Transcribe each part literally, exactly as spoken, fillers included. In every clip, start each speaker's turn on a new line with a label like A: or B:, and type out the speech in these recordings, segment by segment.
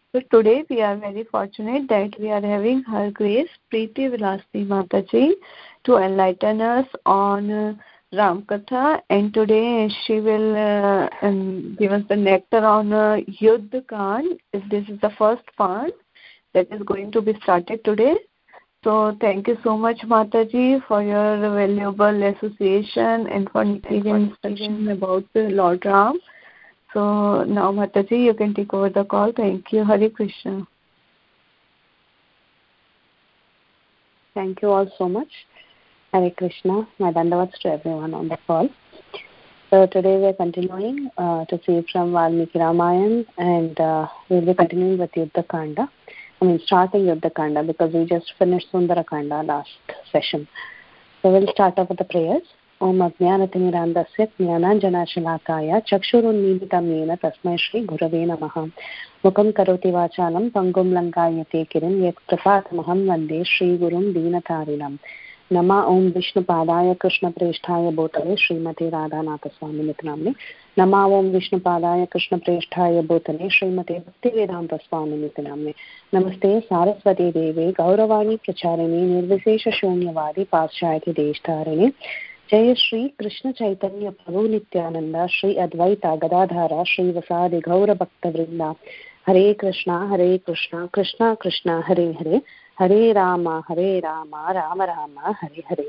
A: So today we are very fortunate that we are having Her Grace Preeti Vilasni Mataji to enlighten us on uh, Ram Katha, and today she will uh, um, give us the nectar on uh, Yuddha Kand. This is the first part that is going to be started today. So thank you so much, Mataji, for your valuable association and for giving instruction about uh, Lord Ram. So now, Mataji, you can take over the call. Thank you. Hare Krishna.
B: Thank you all so much. Hare Krishna. My dandavats to everyone on the call. So today we are continuing uh, to see from Valmiki Ramayana, and uh, we will be continuing with Yuddha Kanda. I mean, starting Yuddha Kanda because we just finished Sundara Kanda last session. So we'll start off with the prayers. Om Ajnanatirandasya Jnananjanashalakaya Chakshurunmilitam Yena Tasmai Shri Gurave Namaha Mukam Karoti Vachalam Pangum Lankayate Kiran Yat Kripatamaham Vande Shri Gurum Deenatarinam Nama Om Vishnu Padaya Krishna Presthaya Bhotale Srimati Radhanatha Swami Nitnamne Nama Om Vishnu Padaya Krishna Presthaya Bhotale Srimati Bhaktivedanta Swami Nitnamne Namaste Saraswati Deve Gauravani Pracharini Nirvisesha Shunyavadi Paschayati Deshtarine जय श्री कृष्ण चैतन्य प्रभु नित्यानंद श्री अद्वैता गदाधारा श्री वसादि गौर भक्त वृंदा हरे कृष्णा हरे कृष्णा कृष्णा कृष्णा हरे हरे हरे राम हरे Ram Ram Ram Hare Hare.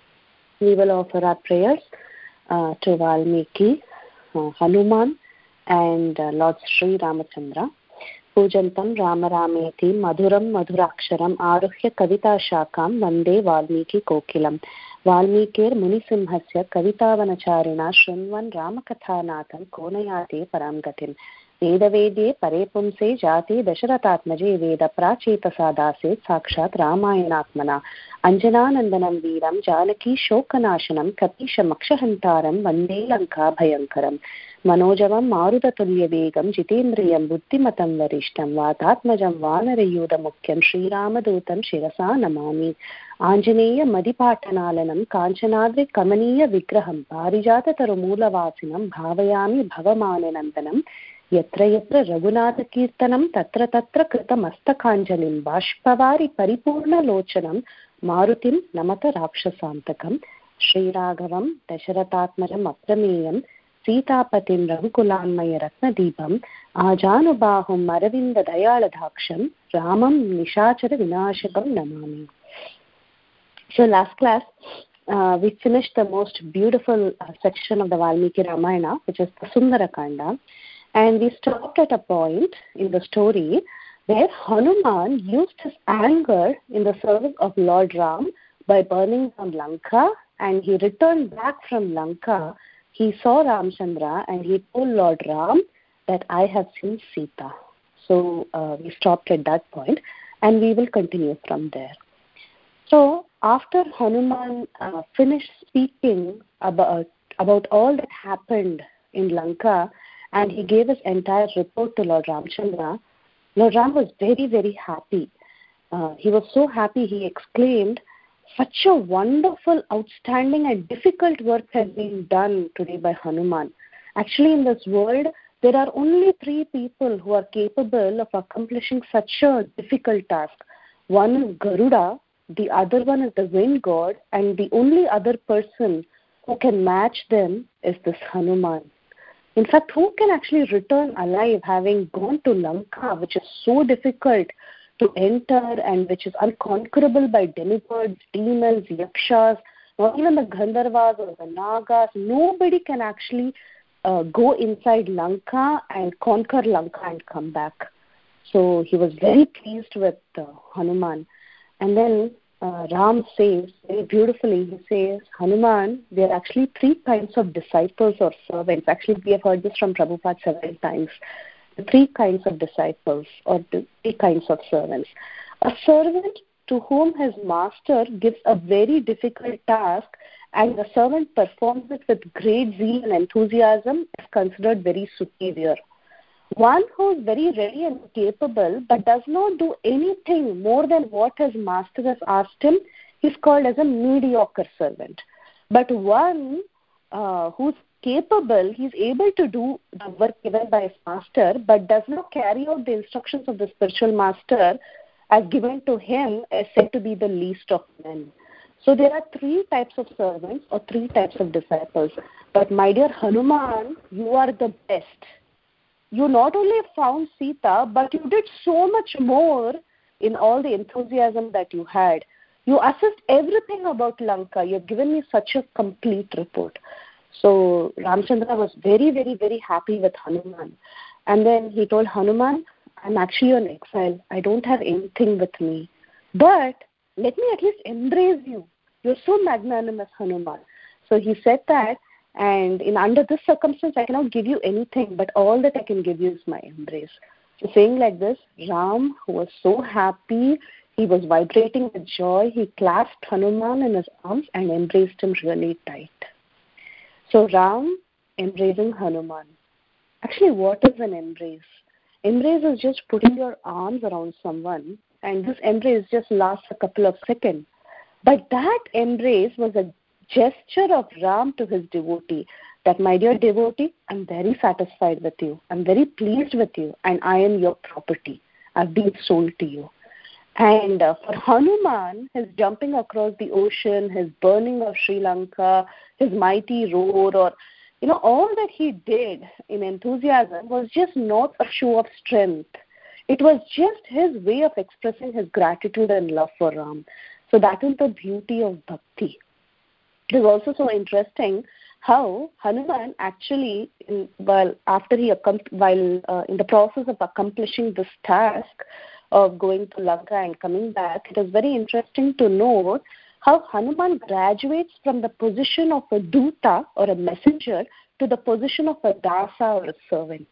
B: We will offer our prayers uh, to Valmiki, uh, Hanuman and uh, Lord Sri Ramachandra. पूजन्तं Ram रामेति मधुरं मधुराक्षरम् आरुह्य कविता शाखां वन्दे वाल्मीकि कोकिलं वाल्मीकिर्मुनिसिंहस्य कवितावनचारिणा शृण्वन् रामकथानाथं कोनयाति परां गतिम् वेदवेद्ये परे पुंसे जाति दशरथात्मजे वेद प्राचेतसा दासे साक्षात् रामायणात्मना अञ्जनानन्दनं वीरं जानकी शोकनाशनं कपीशमक्षहन्तारं वन्दे लङ्काभयङ्करम् मनोजवं मारुततुल्यवेगं जितेन्द्रियं बुद्धिमतं वरिष्ठं वातात्मजं वानरयूथमुख्यं श्रीरामदूतं शिरसा नमामि आञ्जनेयमदिपाटनालनं काञ्चनाद्रिकमनीयविग्रहं पारिजाततरुमूलवासिनं भावयामि भवमाननन्दनं यत्र यत्र रघुनाथकीर्तनं तत्र तत्र कृतमस्तकाञ्जलिं बाष्पवारि परिपूर्णलोचनं मारुतिं नमत राक्षसान्तकं श्रीराघवं दशरथात्मजम् अप्रमेयं सीतापतिं रघुकुलान्मय रत्नदीपम् आजानुबाहुम् अरविन्ददयाळदाक्षं रामं निशाचर विनाशकं Namami. So last class uh, we finished the most beautiful uh, section of the Valmiki Ramayana, which is the Sundara Kanda, and we stopped at a point in the story where Hanuman used his anger in the service of Lord Ram by burning down Lanka, and he returned back from Lanka. He saw Ramchandra and he told Lord Ram that I have seen Sita. So uh, we stopped at that point and we will continue from there. So after Hanuman uh, finished speaking about, about all that happened in Lanka and he gave his entire report to Lord Ramchandra, Lord Ram was very, very happy. Uh, he was so happy, he exclaimed, "Such a wonderful, outstanding and difficult work has been done today by Hanuman. Actually, in this world, there are only three people who are capable of accomplishing such a difficult task. One is Garuda, the other one is the wind god, and the only other person who can match them is this Hanuman. In fact, who can actually return alive having gone to Lanka, which is so difficult to enter and which is unconquerable by demigods, demons, yakshas, not even the Gandharvas or the Nagas. Nobody can actually uh, go inside Lanka and conquer Lanka and come back." So he was very pleased with uh, Hanuman. And then uh, Ram says very beautifully, he says, "Hanuman, there are actually three kinds of disciples or servants." Actually, we have heard this from Prabhupada several times. The three kinds of disciples or the three kinds of servants. A servant to whom his master gives a very difficult task and the servant performs it with great zeal and enthusiasm is considered very superior. One who is very ready and capable but does not do anything more than what his master has asked him is called as a mediocre servant. But one uh, who's capable, he's able to do the work given by his master, but does not carry out the instructions of the spiritual master as given to him, is said to be the least of men. So there are three types of servants or three types of disciples. But my dear Hanuman, you are the best. You not only found Sita, but you did so much more in all the enthusiasm that you had. You assessed everything about Lanka. You have given me such a complete report. So Ramchandra was very, very, very happy with Hanuman. And then he told Hanuman, I'm actually on exile. I don't have anything with me. But let me at least embrace you. You're so magnanimous, Hanuman. So he said that, and in under this circumstance, I cannot give you anything, but all that I can give you is my embrace. So saying like this, Ram, who was so happy, he was vibrating with joy, he clasped Hanuman in his arms and embraced him really tight. So Ram embracing Hanuman. Actually, what is an embrace? Embrace is just putting your arms around someone, and this embrace just lasts a couple of seconds. But that embrace was a gesture of Ram to his devotee, that my dear devotee, I'm very satisfied with you, I'm very pleased with you, and I am your property. I've been sold to you. And uh, for Hanuman, his jumping across the ocean, his burning of Sri Lanka, his mighty roar, or you know, all that he did in enthusiasm was just not a show of strength. It was just his way of expressing his gratitude and love for Ram. So that is the beauty of bhakti. It is also so interesting how Hanuman actually, in, while after he while uh, in the process of accomplishing this task of going to Lanka and coming back, it is very interesting to note how Hanuman graduates from the position of a duta or a messenger to the position of a dasa or a servant.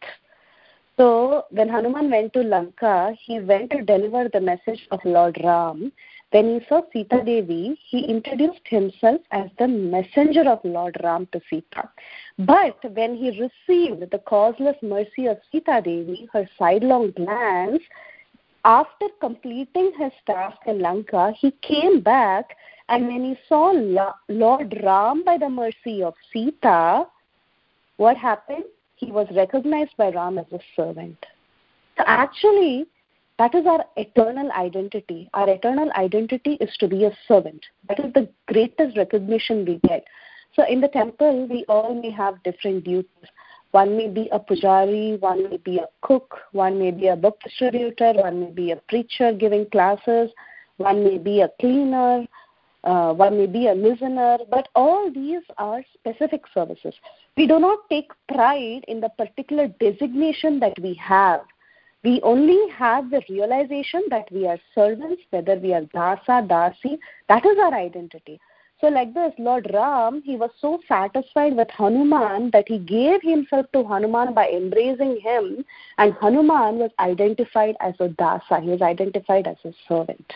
B: So when Hanuman went to Lanka, he went to deliver the message of Lord Ram. When he saw Sita Devi, he introduced himself as the messenger of Lord Ram to Sita. But when he received the causeless mercy of Sita Devi, her sidelong glance, after completing his task in Lanka, he came back, and when he saw Lord Ram by the mercy of Sita, what happened? He was recognized by Ram as a servant. So actually, that is our eternal identity. Our eternal identity is to be a servant. That is the greatest recognition we get. So in the temple, we all may have different duties. One may be a pujari, one may be a cook, one may be a book distributor, one may be a preacher giving classes, one may be a cleaner, uh, one may be a listener, but all these are specific services. We do not take pride in the particular designation that we have. We only have the realization that we are servants, whether we are dasa, dasi, that is our identity. So like this, Lord Ram, he was so satisfied with Hanuman that he gave himself to Hanuman by embracing him, and Hanuman was identified as a dasa, he was identified as a servant.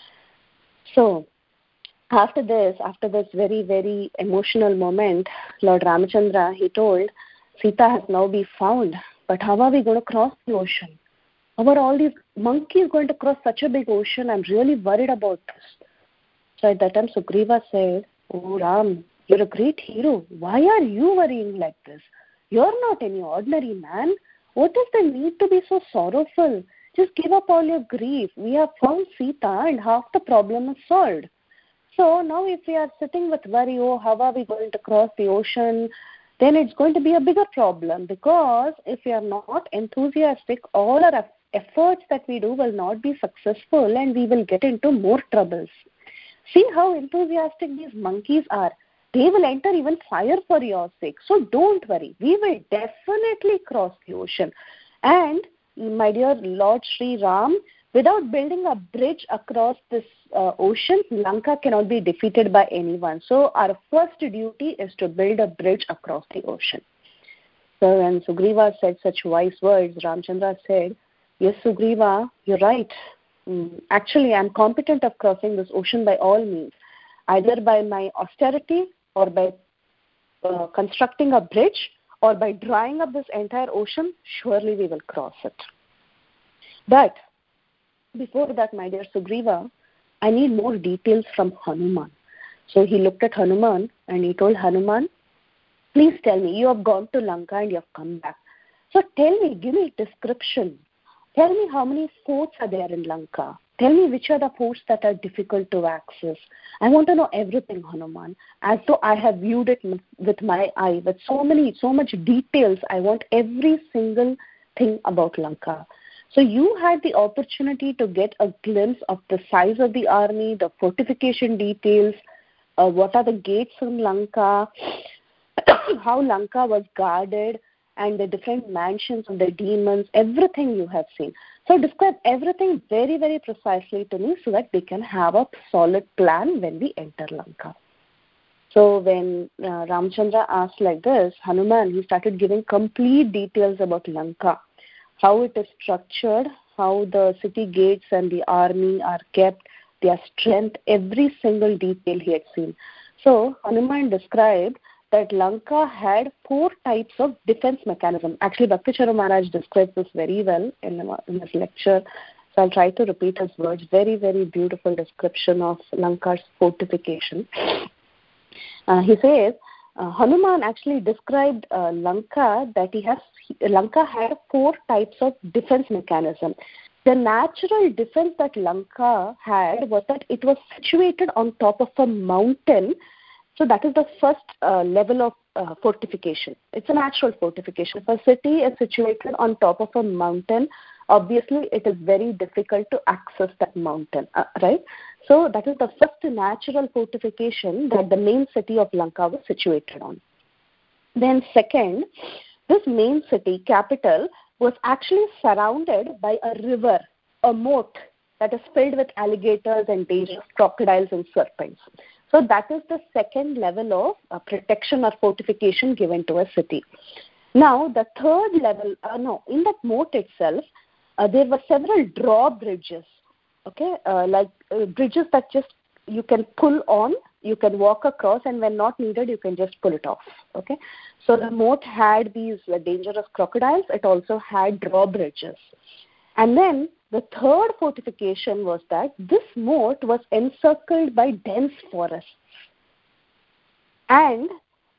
B: So after this, after this very, very emotional moment, Lord Ramachandra, he told, Sita has now been found, but how are we going to cross the ocean? How are all these monkeys going to cross such a big ocean? I'm really worried about this. So at that time, Sugriva said, oh Ram, you're a great hero. Why are you worrying like this? You're not any ordinary man. What is the need to be so sorrowful? Just give up all your grief. We have found Sita and half the problem is solved. So now if we are sitting with worry, oh, how are we going to cross the ocean? Then it's going to be a bigger problem, because if we are not enthusiastic, all our efforts that we do will not be successful and we will get into more troubles. See how enthusiastic these monkeys are. They will enter even fire for your sake. So don't worry. We will definitely cross the ocean. And my dear Lord Sri Ram, without building a bridge across this uh, ocean, Lanka cannot be defeated by anyone. So our first duty is to build a bridge across the ocean. So when Sugriva said such wise words, Ramchandra said, yes, Sugriva, you're right. Mm, actually, I'm competent of crossing this ocean by all means, either by my austerity or by uh, constructing a bridge or by drying up this entire ocean. Surely we will cross it. But before that, my dear Sugriva, I need more details from Hanuman. So he looked at Hanuman and he told Hanuman, Please tell me, you have gone to Lanka and you have come back. So tell me, give me a description. Tell me how many forts are there in Lanka. Tell me which are the forts that are difficult to access. I want to know everything, Hanuman, as though I have viewed it with my eye, with so many, so much details. I want every single thing about Lanka. So you had the opportunity to get a glimpse of the size of the army, the fortification details, uh, what are the gates in Lanka, how Lanka was guarded, and the different mansions of the demons, everything you have seen. So describe everything very, very precisely to me so that we can have a solid plan when we enter Lanka. So when uh, Ramchandra asked like this, Hanuman, he started giving complete details about Lanka, how it is structured, how the city gates and the army are kept, their strength, every single detail he had seen. So Hanuman described that Lanka had four types of defense mechanism. Actually, Bhakti Charu Maharaj describes this very well in, in his lecture. So I'll try to repeat his words. Very, very beautiful description of Lanka's fortification. Uh, he says, uh, Hanuman actually described uh, Lanka that he has. Lanka had four types of defense mechanism. The natural defense that Lanka had was that it was situated on top of a mountain. So that is the first uh, level of uh, fortification. It's a natural fortification. If a city is situated on top of a mountain, obviously it is very difficult to access that mountain, uh, right? So that is the first natural fortification that the main city of Lanka was situated on. Then second, this main city, capital, was actually surrounded by a river, a moat that is filled with alligators and dangerous crocodiles and serpents. So that is the second level of uh, protection or fortification given to a city. Now, the third level, uh, no, in that moat itself, uh, there were several drawbridges, okay, uh, like uh, bridges that just you can pull on, you can walk across, and when not needed, you can just pull it off, okay. So the moat had these uh, dangerous crocodiles. It also had drawbridges. And then the third fortification was that this moat was encircled by dense forests. And,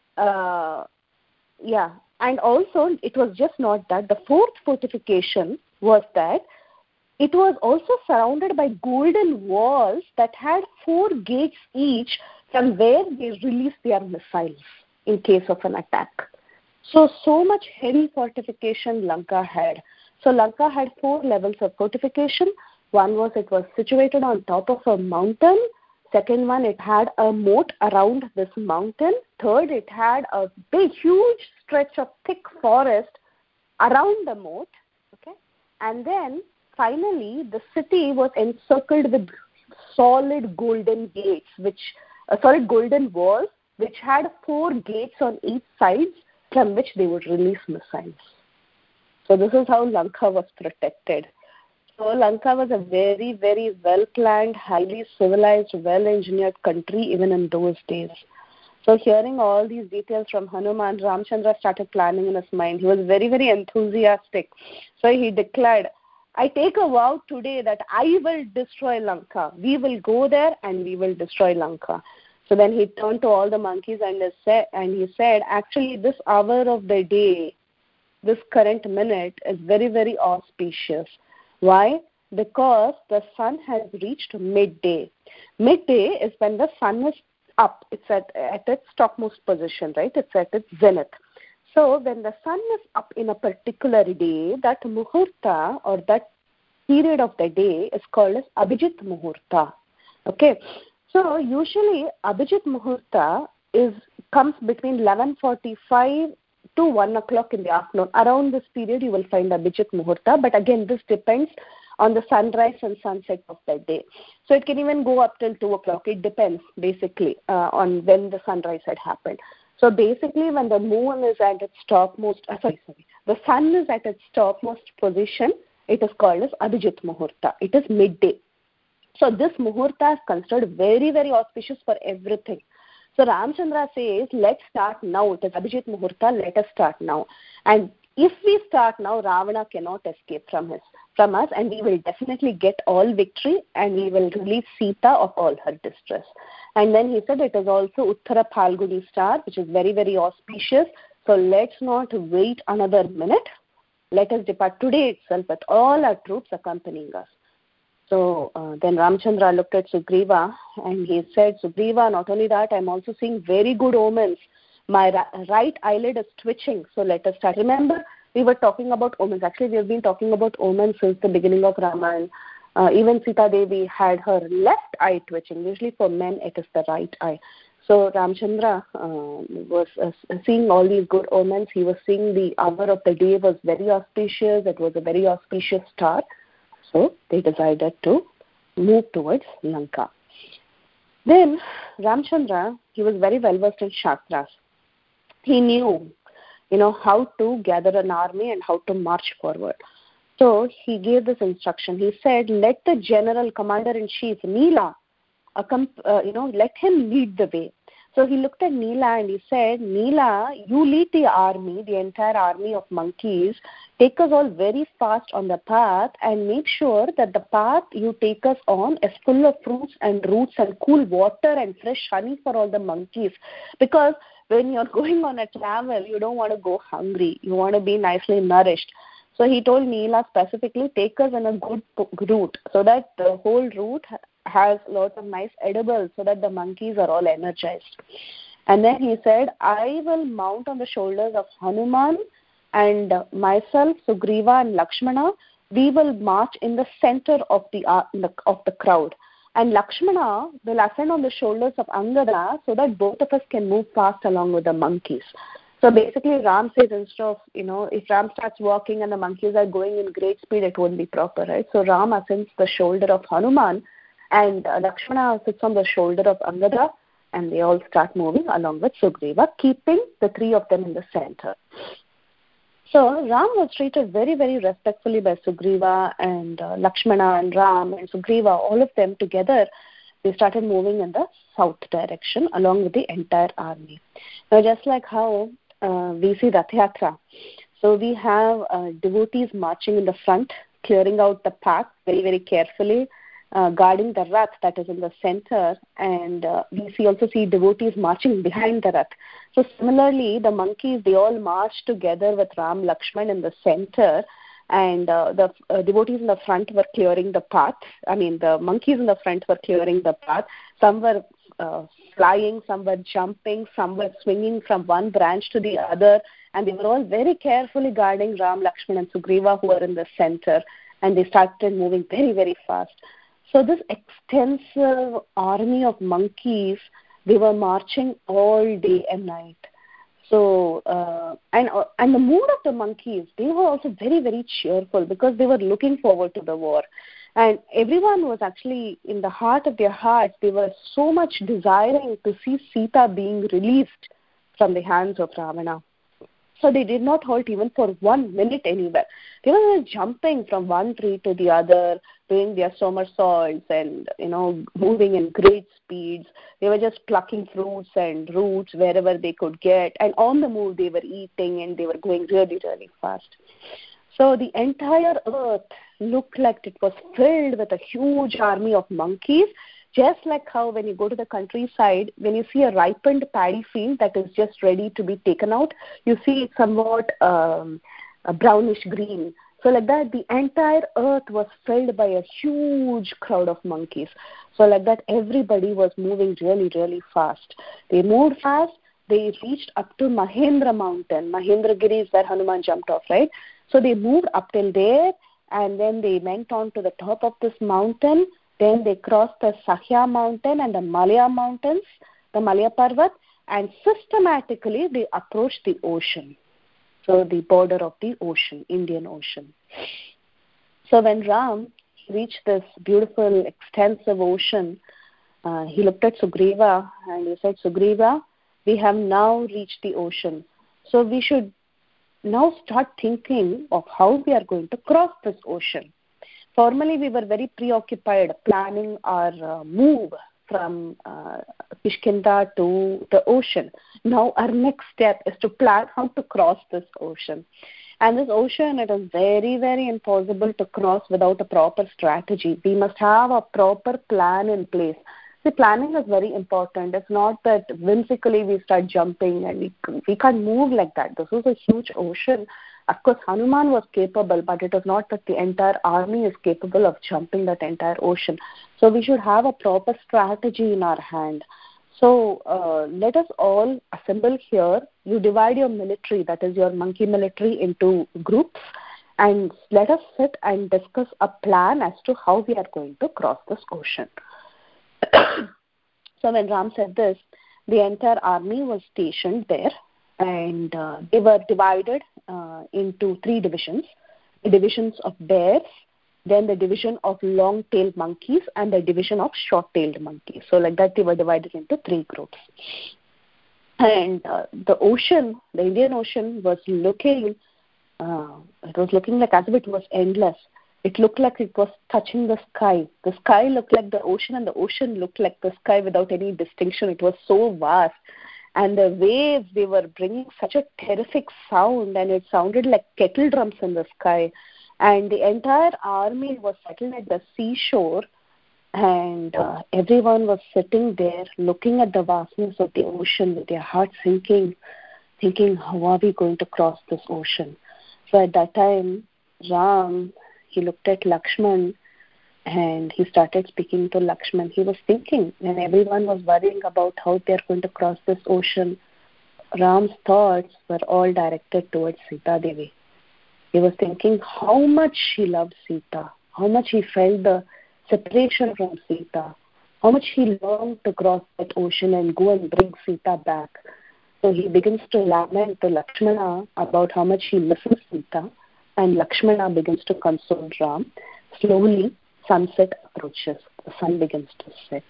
B: uh, yeah, and also it was just not that. The fourth fortification was that it was also surrounded by golden walls that had four gates each from where they released their missiles in case of an attack. So, so much heavy fortification Lanka had. So Lanka had four levels of fortification. One was it was situated on top of a mountain. Second one, it had a moat around this mountain. Third, it had a big, huge stretch of thick forest around the moat. Okay, and then finally, the city was encircled with solid golden gates, which uh, solid golden walls, which had four gates on each side from which they would release missiles. So this is how Lanka was protected. So Lanka was a very, very well-planned, highly civilized, well-engineered country even in those days. So hearing all these details from Hanuman, Ramchandra started planning in his mind. He was very, very enthusiastic. So he declared, I take a vow today that I will destroy Lanka. We will go there and we will destroy Lanka. So then he turned to all the monkeys and he said, actually this hour of the day, this current minute is very, very auspicious. Why? Because the sun has reached midday. Midday is when the sun is up. It's at, at its topmost position, right? It's at its zenith. So when the sun is up in a particular day, that muhurta or that period of the day is called as Abhijit Muhurta. Okay. So usually Abhijit Muhurta is comes between eleven forty-five to one o'clock in the afternoon. Around this period you will find Abhijit Muhurta, but again this depends on the sunrise and sunset of that day. So it can even go up till two o'clock. It depends basically uh, on when the sunrise had happened. So basically when the moon is at its topmost, uh, sorry, sorry, the sun is at its topmost position, it is called as Abhijit Muhurta. It is midday. So this Muhurta is considered very, very auspicious for everything. So Ramchandra says, let's start now. It is Abhijit Muhurta, let us start now. And if we start now, Ravana cannot escape from his from us, and we will definitely get all victory, and we will relieve Sita of all her distress. And then he said it is also Uttara Phalguni star, which is very, very auspicious. So let's not wait another minute. Let us depart today itself with all our troops accompanying us. So uh, then Ramchandra looked at Sugriva and he said, Sugriva, not only that, I'm also seeing very good omens. My ra- right eyelid is twitching. So let us start. Remember, we were talking about omens. Actually, we have been talking about omens since the beginning of Ramayana. Uh, even Sita Devi had her left eye twitching. Usually for men, it is the right eye. So Ramchandra uh, was uh, seeing all these good omens. He was seeing the hour of the day was very auspicious. It was a very auspicious star. So they decided to move towards Lanka. Then Ramchandra, he was very well versed in Shastras. He knew, you know, how to gather an army and how to march forward. So he gave this instruction. He said, let the general commander-in-chief, Neela, uh, you know, let him lead the way. So he looked at Neela and he said, Neela, you lead the army, the entire army of monkeys. Take us all very fast on the path and make sure that the path you take us on is full of fruits and roots and cool water and fresh honey for all the monkeys. Because when you're going on a travel, you don't want to go hungry. You want to be nicely nourished. So he told Neela specifically, take us in a good route so that the whole route has lots of nice edibles so that the monkeys are all energized. And then he said, I will mount on the shoulders of Hanuman and myself, Sugriva and Lakshmana. We will march in the center of the, uh, of the crowd. And Lakshmana will ascend on the shoulders of Angada so that both of us can move fast along with the monkeys. So basically Ram says instead of, you know, if Ram starts walking and the monkeys are going in great speed, it won't be proper, right? So Ram ascends the shoulder of Hanuman and uh, Lakshmana sits on the shoulder of Angada and they all start moving along with Sugriva, keeping the three of them in the center. So Ram was treated very, very respectfully by Sugriva and uh, Lakshmana and Ram and Sugriva, all of them together. They started moving in the south direction along with the entire army. Now, just like how uh, we see Rath Yatra, so we have uh, devotees marching in the front, clearing out the path very, very carefully, uh, guarding the Rath that is in the center, and uh, we see also see devotees marching behind the Rath. So similarly, the monkeys, they all marched together with Ram, Lakshman in the center, and uh, the uh, devotees in the front were clearing the path. I mean, the monkeys in the front were clearing the path. Some were uh, flying, some were jumping, some were swinging from one branch to the other, and they were all very carefully guarding Ram, Lakshman and Sugriva who were in the center, and they started moving very, very fast. So this extensive army of monkeys, they were marching all day and night. So, uh, and uh, and the mood of the monkeys, they were also very, very cheerful because they were looking forward to the war. And everyone was actually, in the heart of their hearts, they were so much desiring to see Sita being released from the hands of Ravana. So they did not halt even for one minute anywhere. They were jumping from one tree to the other, doing their somersaults and, you know, moving in great speeds. They were just plucking fruits and roots wherever they could get. And on the move, they were eating and they were going really, really fast. So the entire earth looked like it was filled with a huge army of monkeys, just like how when you go to the countryside, when you see a ripened paddy field that is just ready to be taken out, you see it somewhat um, a brownish green. So like that, the entire earth was filled by a huge crowd of monkeys. So like that, everybody was moving really, really fast. They moved fast. They reached up to Mahendra mountain. Mahendragiri is where Hanuman jumped off, right? So they moved up till there, and then they went on to the top of this mountain. Then they crossed the Sahya mountain and the Malaya mountains, the Malaya Parvat, and systematically they approached the ocean. So the border of the ocean, Indian Ocean. So when Ram reached this beautiful, extensive ocean, uh, he looked at Sugriva and he said, Sugriva, we have now reached the ocean. So we should now start thinking of how we are going to cross this ocean. Formerly, we were very preoccupied planning our uh, move from uh, Kishkinda to the ocean. Now, our next step is to plan how to cross this ocean. And this ocean, it is very, very impossible to cross without a proper strategy. We must have a proper plan in place. See, planning is very important. It's not that whimsically we start jumping and we, we can't move like that. This is a huge ocean. Of course, Hanuman was capable, but it is not that the entire army is capable of jumping that entire ocean. So we should have a proper strategy in our hand. So uh, let us all assemble here. You divide your military, that is your monkey military, into groups, and let us sit and discuss a plan as to how we are going to cross this ocean. So when Ram said this, the entire army was stationed there, and uh, they were divided uh, into three divisions. The divisions of bears, then the division of long-tailed monkeys, and the division of short-tailed monkeys. So like that, they were divided into three groups. And uh, the ocean, the Indian Ocean, was looking, uh, it was looking like as if it was endless. It looked like it was touching the sky. The sky looked like the ocean, and the ocean looked like the sky without any distinction. It was so vast. And the waves, they were bringing such a terrific sound, and it sounded like kettle drums in the sky. And the entire army was settled at the seashore, and uh, everyone was sitting there looking at the vastness of the ocean with their hearts sinking, thinking, how are we going to cross this ocean? So at that time, Ram, he looked at Lakshman, and he started speaking to Lakshman. He was thinking, when everyone was worrying about how they're going to cross this ocean, Ram's thoughts were all directed towards Sita Devi. He was thinking how much he loved Sita, how much he felt the separation from Sita, how much he longed to cross that ocean and go and bring Sita back. So he begins to lament to Lakshmana about how much he misses Sita, and Lakshmana begins to console Ram. Slowly, sunset approaches. The sun begins to set.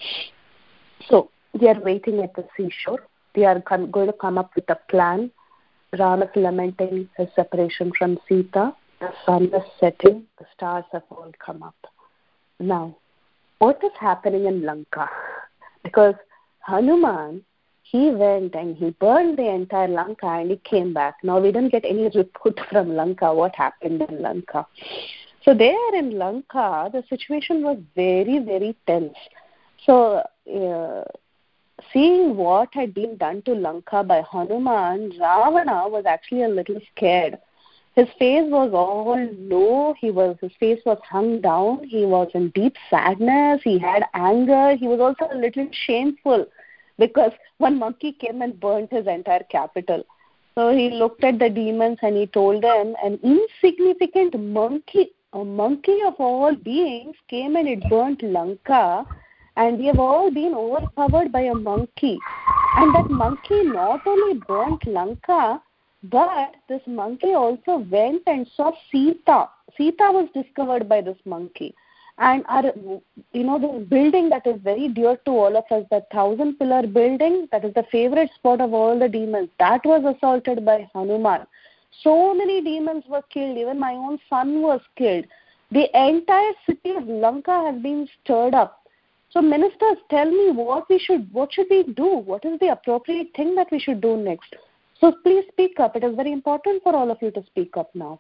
B: So they are waiting at the seashore. They are con- going to come up with a plan. Ram is lamenting his separation from Sita. The sun is setting. The stars have all come up. Now, what is happening in Lanka? Because Hanuman, he went and he burned the entire Lanka and he came back. Now, we didn't get any report from Lanka what happened in Lanka. So there in Lanka, the situation was very, very tense. So, uh, seeing what had been done to Lanka by Hanuman, Ravana was actually a little scared. His face was all low. He was, his face was hung down. He was in deep sadness. He had anger. He was also a little shameful because one monkey came and burnt his entire capital. So he looked at the demons and he told them, an insignificant monkey, a monkey of all beings, came and it burnt Lanka, and we have all been overpowered by a monkey. And that monkey not only burnt Lanka, but this monkey also went and saw Sita. Sita was discovered by this monkey. And our, you know, the building that is very dear to all of us, the thousand pillar building, that is the favorite spot of all the demons, that was assaulted by Hanuman. So many demons were killed. Even my own son was killed. The entire city of Lanka has been stirred up. So ministers, tell me what we should, what should we do? What is the appropriate thing that we should do next? So please speak up. It is very important for all of you to speak up now.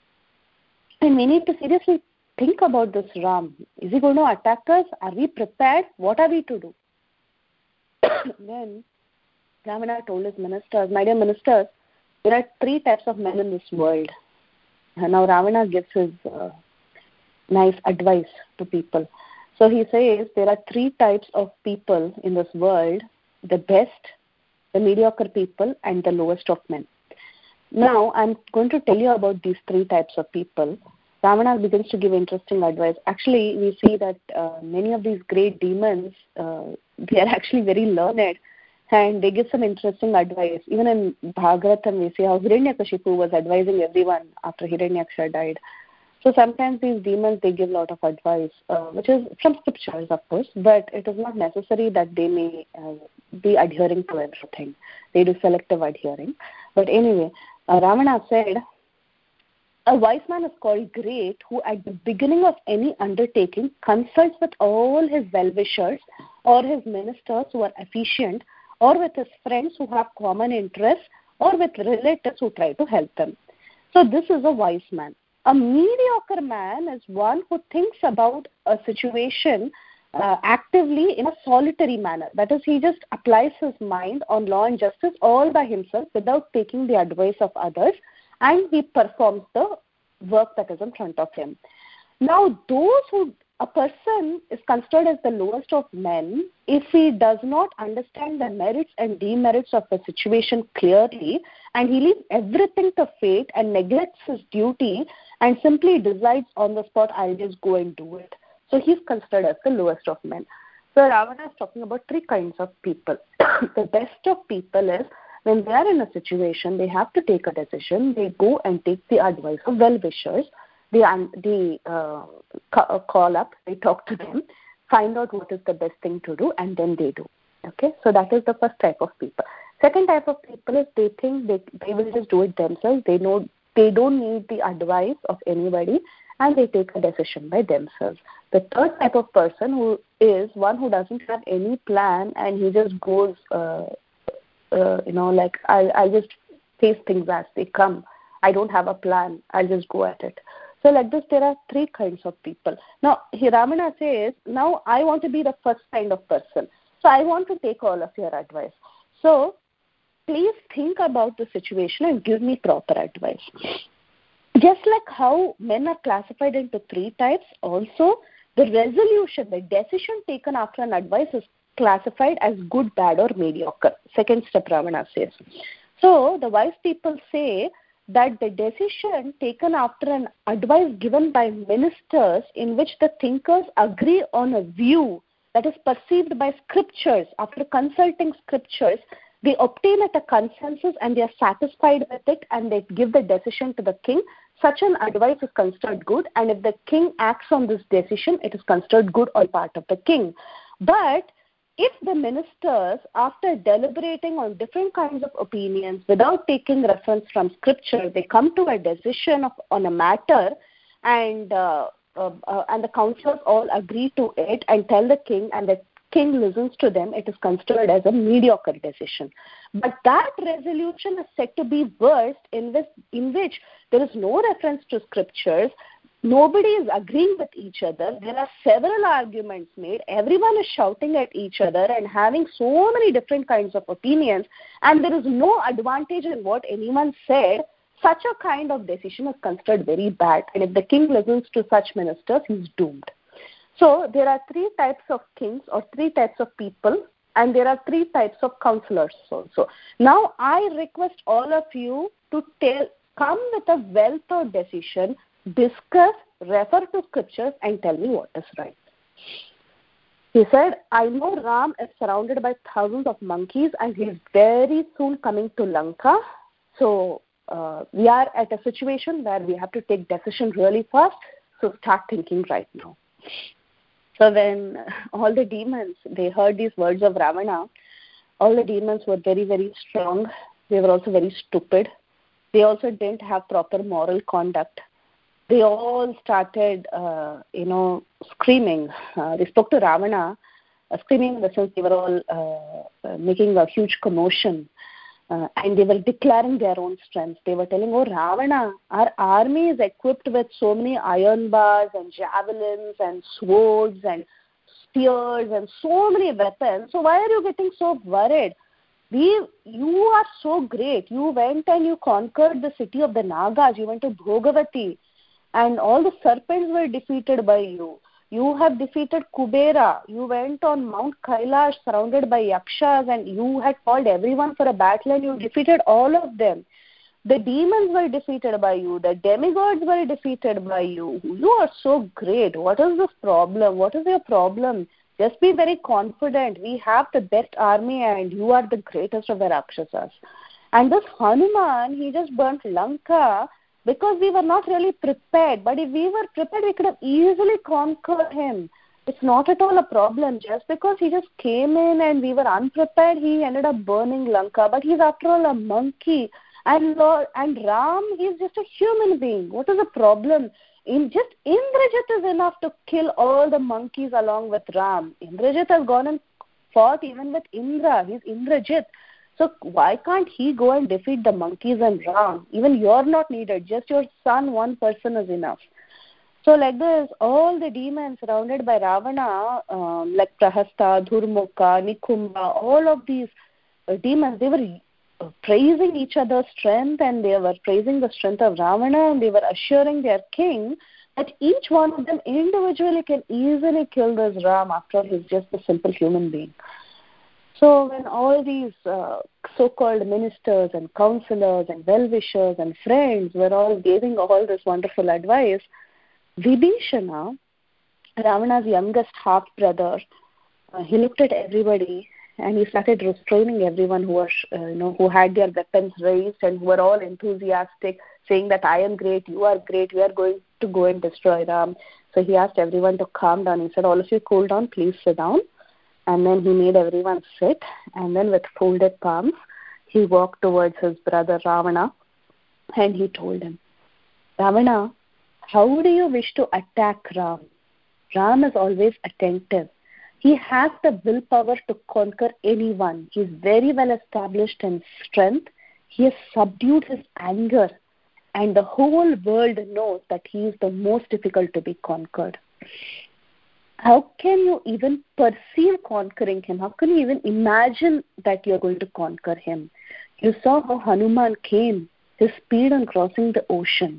B: And we need to seriously think about this Ram. Is he going to attack us? Are we prepared? What are we to do? Then Ravana told his ministers, my dear ministers, there are three types of men in this world. And now Ravana gives his uh, nice advice to people. So he says there are three types of people in this world, the best, the mediocre people, and the lowest of men. Now I'm going to tell you about these three types of people. Ravana begins to give interesting advice. Actually, we see that uh, many of these great demons, uh, they are actually very learned, and they give some interesting advice. Even in Bhagavatam, we see how Hiranyakashipu was advising everyone after Hiranyaksha died. So sometimes these demons, they give a lot of advice, uh, which is from scriptures, of course, but it is not necessary that they may uh, be adhering to everything. They do selective adhering. But anyway, uh, Ravana said, a wise man is called great who at the beginning of any undertaking consults with all his well-wishers or his ministers who are efficient, or with his friends who have common interests, or with relatives who try to help them. So this is a wise man. A mediocre man is one who thinks about a situation uh, actively in a solitary manner. That is, he just applies his mind on law and justice all by himself without taking the advice of others, and he performs the work that is in front of him. Now, those who, a person is considered as the lowest of men if he does not understand the merits and demerits of a situation clearly, and he leaves everything to fate and neglects his duty and simply decides on the spot, I'll just go and do it. So he's considered as the lowest of men. So Ravana is talking about three kinds of people. The best of people is when they are in a situation, they have to take a decision, they go and take the advice of well-wishers. They, they uh, call up, they talk to them, find out what is the best thing to do, and then they do. Okay, so that is the first type of people. Second type of people is they think they, they will just do it themselves. They know they don't need the advice of anybody, and they take a decision by themselves. The third type of person who is one who doesn't have any plan, and he just goes, uh, uh, you know, like I'll, I'll just face things as they come. I don't have a plan. I'll just go at it. So like this, there are three kinds of people. Now, here Ramana says, now I want to be the first kind of person. So I want to take all of your advice. So please think about the situation and give me proper advice. Just like how men are classified into three types, also the resolution, the decision taken after an advice is classified as good, bad, or mediocre. Second step, Ramana says. So the wise people say that the decision taken after an advice given by ministers in which the thinkers agree on a view that is perceived by scriptures, after consulting scriptures, they obtain at a consensus and they are satisfied with it and they give the decision to the king. Such an advice is considered good, and if the king acts on this decision, it is considered good on part of the king. But if the ministers, after deliberating on different kinds of opinions without taking reference from scripture, they come to a decision of, on a matter, and uh, uh, uh, and the councillors all agree to it and tell the king, and the king listens to them, it is considered as a mediocre decision. But that resolution is said to be worst in which, in which there is no reference to scriptures. Nobody is agreeing with each other. There are several arguments made. Everyone is shouting at each other and having so many different kinds of opinions, and there is no advantage in what anyone said. Such a kind of decision is considered very bad. And if the king listens to such ministers, he is doomed. So there are three types of kings or three types of people, and there are three types of counselors also. Now I request all of you to tell, come with a well-thought decision, discuss, refer to scriptures, and tell me what is right. He said, I know Ram is surrounded by thousands of monkeys and he is very soon coming to Lanka. So uh, we are at a situation where we have to take decision really fast. So start thinking right now. So when all the demons, they heard these words of Ravana, all the demons were very, very strong. They were also very stupid. They also didn't have proper moral conduct. They all started, uh, you know, screaming. Uh, they spoke to Ravana, uh, screaming in the sense they were all uh, making a huge commotion. Uh, and they were declaring their own strength. They were telling, oh, Ravana, our army is equipped with so many iron bars and javelins and swords and spears and so many weapons. So why are you getting so worried? We, you are so great. You went and you conquered the city of the Nagas. You went to Bhogavati. And all the serpents were defeated by you. You have defeated Kubera. You went on Mount Kailash surrounded by Yakshas, and you had called everyone for a battle and you defeated all of them. The demons were defeated by you. The demigods were defeated by you. You are so great. What is this problem? What is your problem? Just be very confident. We have the best army and you are the greatest of the Rakshasas. And this Hanuman, he just burnt Lanka because we were not really prepared. But if we were prepared, we could have easily conquered him. It's not at all a problem. Just because he just came in and we were unprepared, he ended up burning Lanka. But he's after all a monkey. And Lord, and Ram, he's just a human being. What is the problem? In just Indrajit is enough to kill all the monkeys along with Ram. Indrajit has gone and fought even with Indra. He's Indrajit. So why can't he go and defeat the monkeys and Ram? Even you're not needed. Just your son, one person is enough. So like this, all the demons surrounded by Ravana, um, like Prahasta, Dhurmukha, Nikumba, all of these uh, demons, they were uh, praising each other's strength, and they were praising the strength of Ravana, and they were assuring their king that each one of them individually can easily kill this Ram. After all, he's just a simple human being. So when all these uh, so-called ministers and counselors and well-wishers and friends were all giving all this wonderful advice, Vibhishana, Ravana's youngest half-brother, uh, he looked at everybody and he started restraining everyone who was, uh, you know, who had their weapons raised and who were all enthusiastic, saying that I am great, you are great, we are going to go and destroy Ram. So he asked everyone to calm down. He said, all of you cool down, please sit down. And then he made everyone sit, and then with folded palms, he walked towards his brother Ravana, and he told him, Ravana, how do you wish to attack Ram? Ram is always attentive. He has the willpower to conquer anyone. He is very well established in strength. He has subdued his anger, and the whole world knows that he is the most difficult to be conquered. How can you even perceive conquering him? How can you even imagine that you're going to conquer him? You saw how Hanuman came, his speed on crossing the ocean.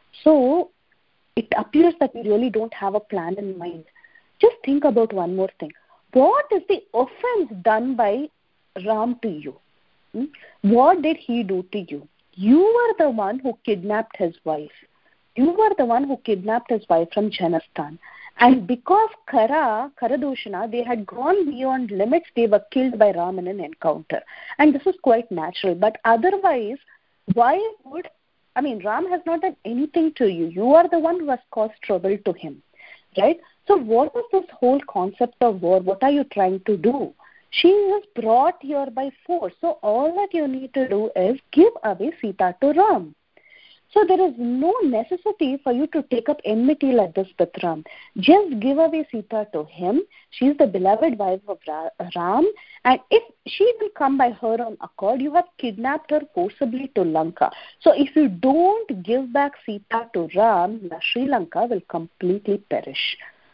B: So it appears that you really don't have a plan in mind. Just think about one more thing. What is the offense done by Ram to you? Hmm? What did he do to you? You were the one who kidnapped his wife. You were the one who kidnapped his wife from Janastan. And because Kara, Karadushana, they had gone beyond limits, they were killed by Ram in an encounter. And this is quite natural. But otherwise, why would, I mean, Ram has not done anything to you. You are the one who has caused trouble to him, right? So what is this whole concept of war? What are you trying to do? She was brought here by force. So all that you need to do is give away Sita to Ram. So there is no necessity for you to take up enmity like this with Ram. Just give away Sita to him. She is the beloved wife of Ram. And if she will come by her own accord, you have kidnapped her forcibly to Lanka. So if you don't give back Sita to Ram, Sri Lanka will completely perish.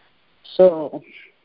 B: So,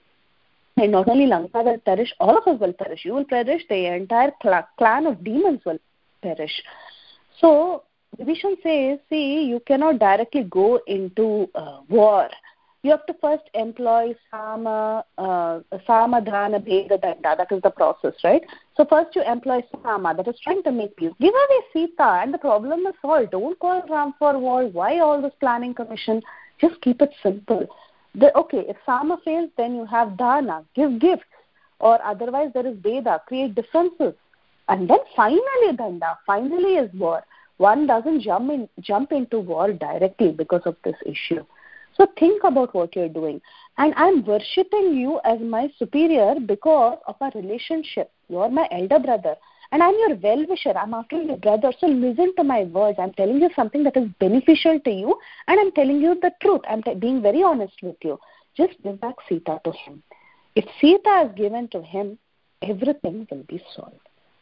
B: and not only Lanka will perish, all of us will perish. You will perish, the entire cl- clan of demons will perish. So, Vibhishan says, see, you cannot directly go into uh, war. You have to first employ Sama, uh, Sama, Dana, Bheda, Danda. That is the process, right? So first you employ Sama, that is trying to make peace. Give away Sita and the problem is solved. Don't call Ram for war. Why all this planning commission? Just keep it simple. The, okay, if Sama fails, then you have Dana. Give gifts. Or otherwise there is Bheda. Create differences. And then finally Danda. Finally is war. One doesn't jump in, jump into war directly because of this issue. So think about what you're doing. And I'm worshipping you as my superior because of our relationship. You're my elder brother. And I'm your well-wisher. I'm after your brother. So listen to my words. I'm telling you something that is beneficial to you. And I'm telling you the truth. I'm t- being very honest with you. Just give back Sita to him. If Sita is given to him, everything will be solved.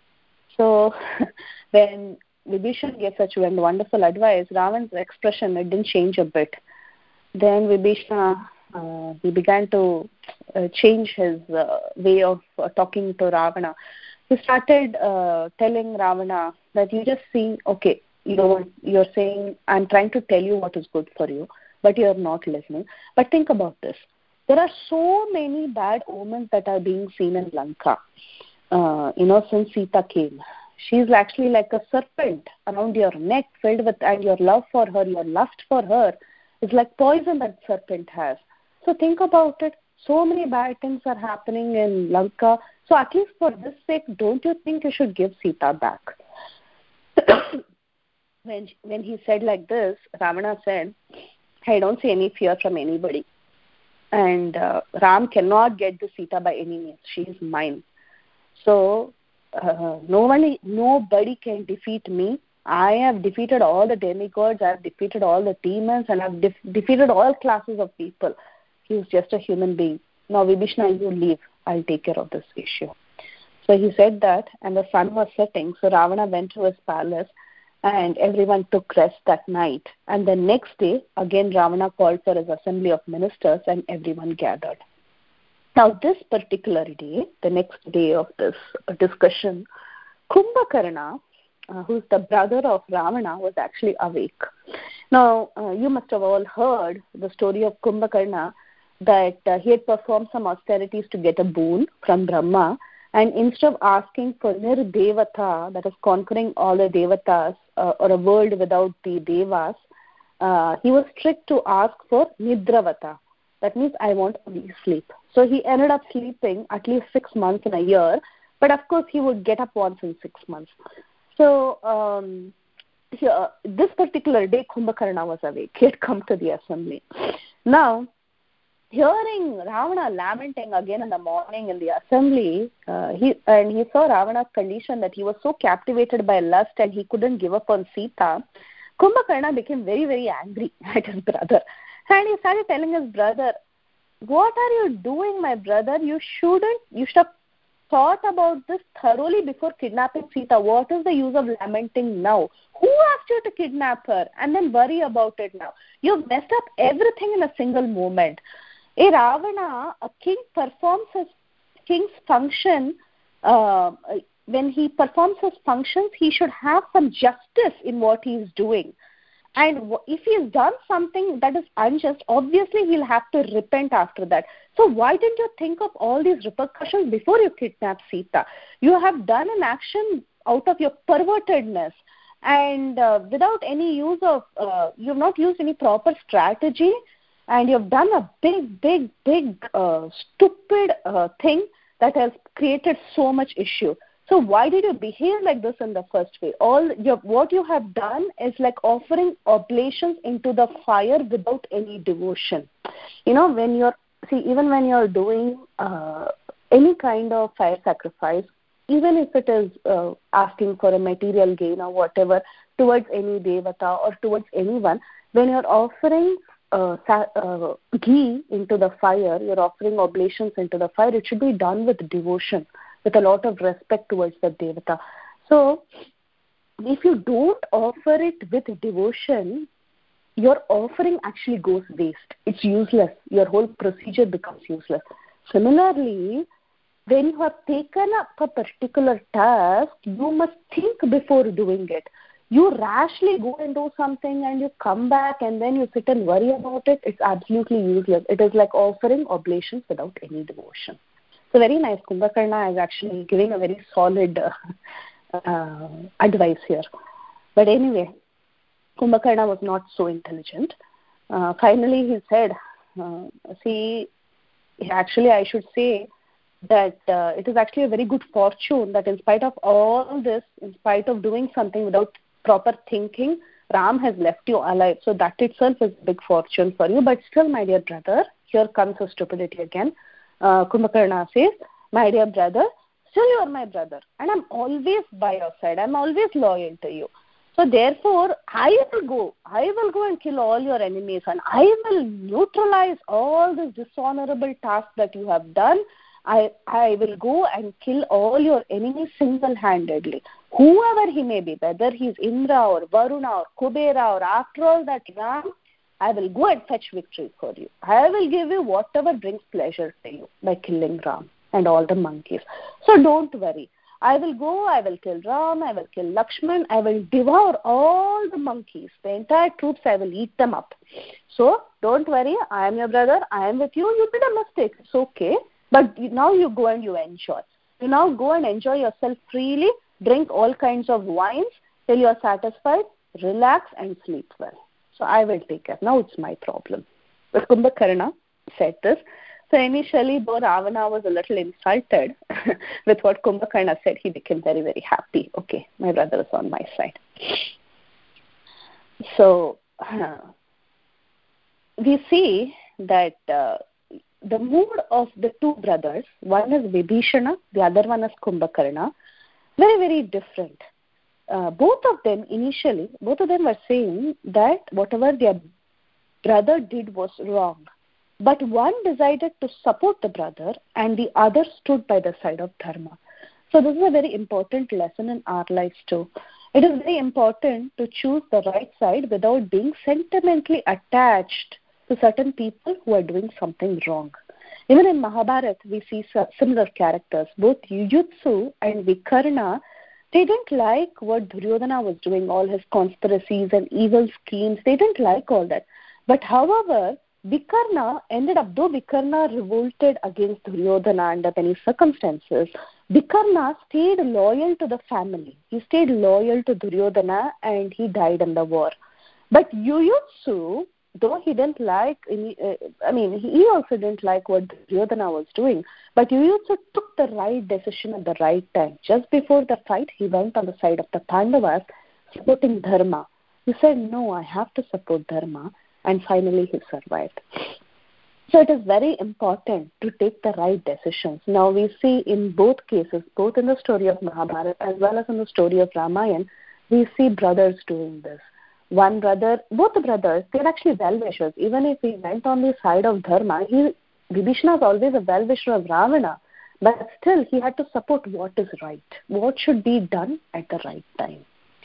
B: So when Vibhishan gave such wonderful advice, Ravan's expression, it didn't change a bit. Then Vibhishana, uh, he began to uh, change his uh, way of uh, talking to Ravana. He started uh, telling Ravana that you just see, okay, you know, you're saying, I'm trying to tell you what is good for you, but you're not listening. But think about this. There are so many bad omens that are being seen in Lanka, uh, you know, since Sita came. She's actually like a serpent around your neck, filled with, and your love for her, your lust for her is like poison that serpent has. So think about it. So many bad things are happening in Lanka. So at least for this sake, don't you think you should give Sita back? when, when he said like this, Ravana said, I don't see any fear from anybody. And uh, Ram cannot get the Sita by any means. She is mine. So uh, nobody, nobody can defeat me. I have defeated all the demigods, I have defeated all the demons, and I have def- defeated all classes of people. He is just a human being. Now, Vibhishana, you leave. I'll take care of this issue. So he said that, and the sun was setting, so Ravana went to his palace, and everyone took rest that night. And the next day, again Ravana called for his assembly of ministers, and everyone gathered. Now this particular day, the next day of this discussion, Kumbhakarna, uh, who's the brother of Ravana, was actually awake. Now, uh, you must have all heard the story of Kumbhakarna, that uh, he had performed some austerities to get a boon from Brahma, and instead of asking for Nirdevata, that is conquering all the Devatas, uh, or a world without the Devas, uh, he was strict to ask for Nidravata. That means, I want only sleep. So he ended up sleeping at least six months in a year, but of course he would get up once in six months. So um, here, this particular day, Kumbhakarna was awake. He had come to the assembly. Now, hearing Ravana lamenting again in the morning in the assembly, uh, he and he saw Ravana's condition, that he was so captivated by lust and he couldn't give up on Sita. Kumbhakarna became very, very angry at his brother. And he started telling his brother, what are you doing, my brother? You shouldn't, you should have thought about this thoroughly before kidnapping Sita. What is the use of lamenting now? Who asked you to kidnap her and then worry about it now? You've messed up everything in a single moment. A Ravana, a king performs his king's function. Uh, when he performs his functions, he should have some justice in what he is doing. And if he has done something that is unjust, obviously he'll have to repent after that. So why didn't you think of all these repercussions before you kidnapped Sita? You have done an action out of your pervertedness, and uh, without any use of, uh, you've not used any proper strategy, and you've done a big, big, big, uh, stupid uh, thing that has created so much issue. So why did you behave like this in the first way? All your, what you have done is like offering oblations into the fire without any devotion. You know, when you're, see, even when you're doing uh, any kind of fire sacrifice, even if it is uh, asking for a material gain or whatever towards any devata or towards anyone, when you're offering uh, sa- uh, ghee into the fire, you're offering oblations into the fire, it should be done with devotion, with a lot of respect towards the devata. So if you don't offer it with devotion, your offering actually goes waste. It's useless. Your whole procedure becomes useless. Similarly, when you have taken up a particular task, you must think before doing it. You rashly go and do something and you come back and then you sit and worry about it. It's absolutely useless. It is like offering oblations without any devotion. So very nice. Kumbhakarna is actually giving a very solid uh, uh, advice here. But anyway, Kumbhakarna was not so intelligent. Uh, finally, he said, uh, see, actually I should say that uh, it is actually a very good fortune that in spite of all this, in spite of doing something without proper thinking, Ram has left you alive. So that itself is a big fortune for you. But still, my dear brother, here comes a stupidity again. Uh, Kumbhakarna says, my dear brother, still you are my brother and I'm always by your side. I'm always loyal to you. So therefore, I will go. I will go and kill all your enemies and I will neutralize all this dishonorable task that you have done. I, I will go and kill all your enemies single-handedly. Whoever he may be, whether he is Indra or Varuna or Kubera or after all that Ram, I will go and fetch victory for you. I will give you whatever brings pleasure to you by killing Ram and all the monkeys. So don't worry. I will go, I will kill Ram, I will kill Lakshman, I will devour all the monkeys. The entire troops, I will eat them up. So don't worry, I am your brother, I am with you. You made a mistake. It's okay. But now you go and you enjoy. You now go and enjoy yourself freely, drink all kinds of wines till you are satisfied, relax and sleep well. So I will take care. Now it's my problem. But Kumbhakarna said this. So initially, though Ravana was a little insulted with what Kumbhakarna said, he became very, very happy. Okay, my brother is on my side. So uh, we see that uh, the mood of the two brothers, one is Vibhishana, the other one is Kumbhakarna, very, very different. Uh, both of them initially, both of them were saying that whatever their brother did was wrong. But one decided to support the brother and the other stood by the side of Dharma. So this is a very important lesson in our lives too. It is very important to choose the right side without being sentimentally attached to certain people who are doing something wrong. Even in Mahabharata, we see similar characters. Both Yuyutsu and Vikarna, they didn't like what Duryodhana was doing, all his conspiracies and evil schemes. They didn't like all that. But however, Vikarna ended up, though Vikarna revolted against Duryodhana under many circumstances, Vikarna stayed loyal to the family. He stayed loyal to Duryodhana and he died in the war. But Yuyutsu, though he didn't like, I mean, he also didn't like what Duryodhana was doing, but Yuyutsu took the right decision at the right time. Just before the fight, he went on the side of the Pandavas, supporting Dharma. He said, no, I have to support Dharma, and finally he survived. So it is very important to take the right decisions. Now we see in both cases, both in the story of Mahabharata as well as in the story of Ramayana, we see brothers doing this. One brother, both the brothers, they're actually well-wishers. Even if he went on the side of Dharma, he, Vibhishana is always a well-wisher of Ravana. But still, he had to support what is right, what should be done at the right time.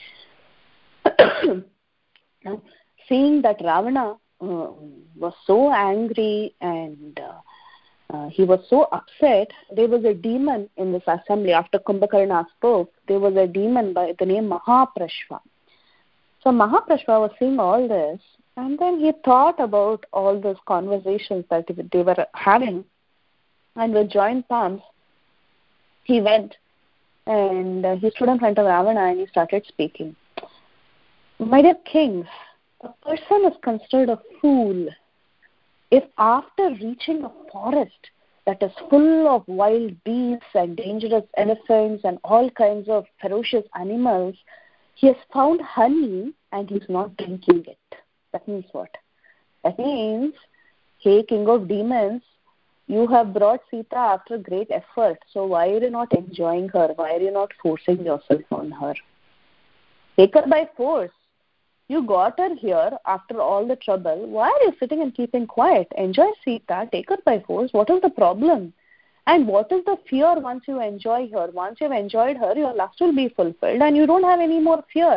B: Now, seeing that Ravana uh, was so angry and uh, uh, he was so upset, there was a demon in this assembly. After Kumbhakarna spoke, there was a demon by the name Mahaprashva. So Mahaprashva was seeing all this, and then he thought about all those conversations that they were having, and with joint palms, he went and uh, he stood in front of Ravana and he started speaking. My dear kings, a person is considered a fool if after reaching a forest that is full of wild beasts and dangerous elephants and all kinds of ferocious animals, he has found honey and he's not drinking it. That means what? That means, hey, king of demons, you have brought Sita after great effort. So why are you not enjoying her? Why are you not forcing yourself on her? Take her by force. You got her here after all the trouble. Why are you sitting and keeping quiet? Enjoy Sita. Take her by force. What is the problem? And what is the fear once you enjoy her? Once you've enjoyed her, your lust will be fulfilled and you don't have any more fear.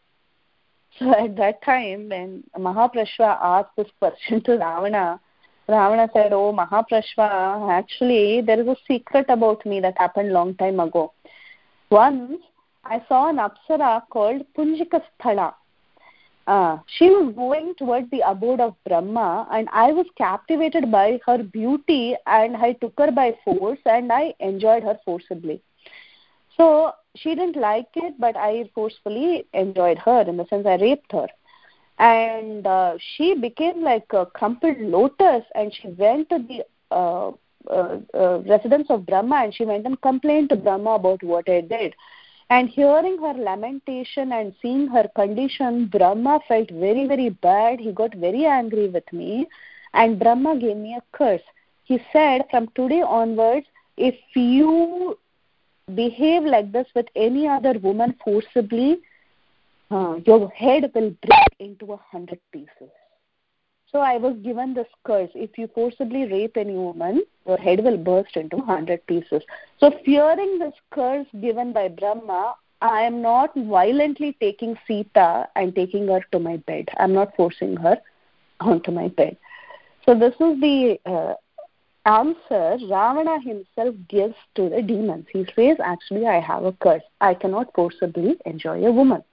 B: So at that time, when Mahaprashva asked this question to Ravana, Ravana said, oh, Mahaprashva, actually, there is a secret about me that happened long time ago. Once, I saw an Apsara called Punjikasthala. Uh, she was going towards the abode of Brahma, and I was captivated by her beauty, and I took her by force, and I enjoyed her forcibly. So she didn't like it, but I forcefully enjoyed her, in the sense I raped her. And uh, she became like a crumpled lotus, and she went to the uh, uh, uh, residence of Brahma, and she went and complained to Brahma about what I did. And hearing her lamentation and seeing her condition, Brahma felt very, very bad. He got very angry with me, and Brahma gave me a curse. He said, from today onwards, if you behave like this with any other woman forcibly, uh, your head will break into a hundred pieces. So I was given this curse. If you forcibly rape any woman, your head will burst into a hundred pieces. So fearing this curse given by Brahma, I am not violently taking Sita and taking her to my bed. I am not forcing her onto my bed. So this is the uh, answer Ravana himself gives to the demons. He says, actually, I have a curse. I cannot forcibly enjoy a woman.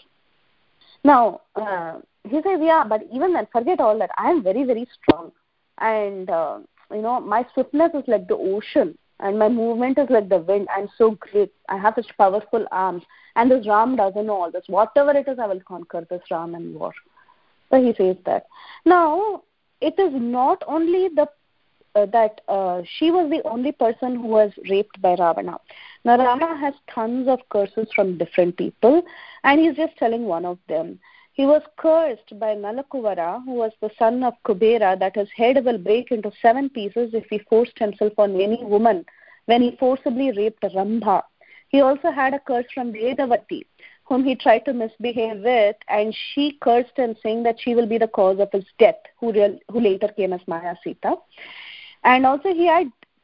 B: Now, uh, he says, yeah, but even then, forget all that. I am very, very strong. And, uh, you know, my swiftness is like the ocean. And my movement is like the wind. I'm so great. I have such powerful arms. And this Ram doesn't know all this. Whatever it is, I will conquer this Ram in war. So he says that. Now, it is not only the uh, that uh, she was the only person who was raped by Ravana. Now, Ravana has tons of curses from different people, and he's just telling one of them. He was cursed by Nalakuvara, who was the son of Kubera, that his head will break into seven pieces if he forced himself on any woman when he forcibly raped Rambha. He also had a curse from Vedavati, whom he tried to misbehave with, and she cursed him, saying that she will be the cause of his death, who, real, who later came as Maya Sita. And also he had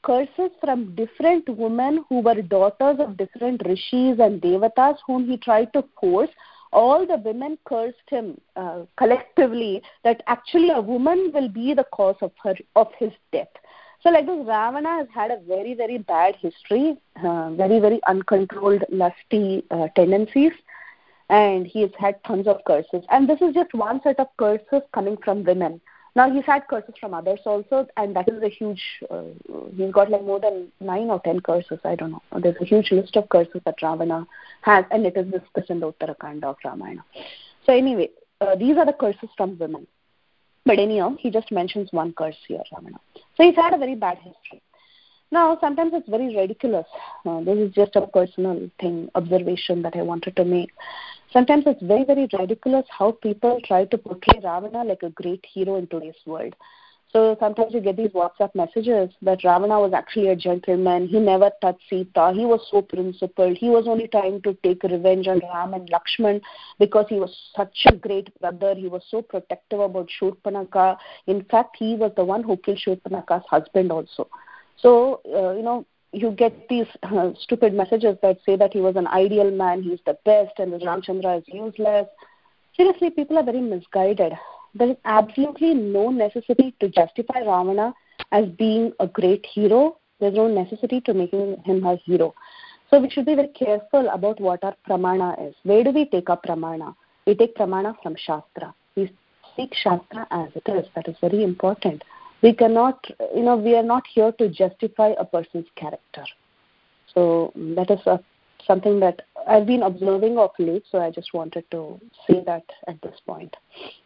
B: curses from different women who were daughters of different rishis and devatas whom he tried to force. All the women cursed him uh, collectively that actually a woman will be the cause of her of his death. So like this, Ravana has had a very, very bad history, uh, very, very uncontrolled, lusty uh, tendencies, and he has had tons of curses. And this is just one set of curses coming from women. Now he's had curses from others also, and that is a huge, uh, he's got like more than nine or ten curses, I don't know. There's a huge list of curses that Ravana has, and it is discussed in the Uttarakanda of Ramayana. So anyway, uh, these are the curses from women. But anyhow, he just mentions one curse here, Ravana. So he's had a very bad history. Now, sometimes it's very ridiculous. Uh, this is just a personal thing, observation that I wanted to make. Sometimes it's very, very ridiculous how people try to portray Ravana like a great hero in today's world. So sometimes you get these WhatsApp messages that Ravana was actually a gentleman. He never touched Sita. He was so principled. He was only trying to take revenge on Ram and Lakshman because he was such a great brother. He was so protective about Shurpanakha. In fact, he was the one who killed Shurpanakha's husband also. So, uh, you know, you get these uh, stupid messages that say that he was an ideal man, he's the best, and Ramchandra is useless. Seriously, people are very misguided. There is absolutely no necessity to justify Ravana as being a great hero. There's no necessity to making him a hero. So we should be very careful about what our pramana is. Where do we take our pramana? We take pramana from Shastra. We speak Shastra as it is. That is very important. We cannot, you know, we are not here to justify a person's character. So that is a, something that I've been observing of late, so I just wanted to say that at this point.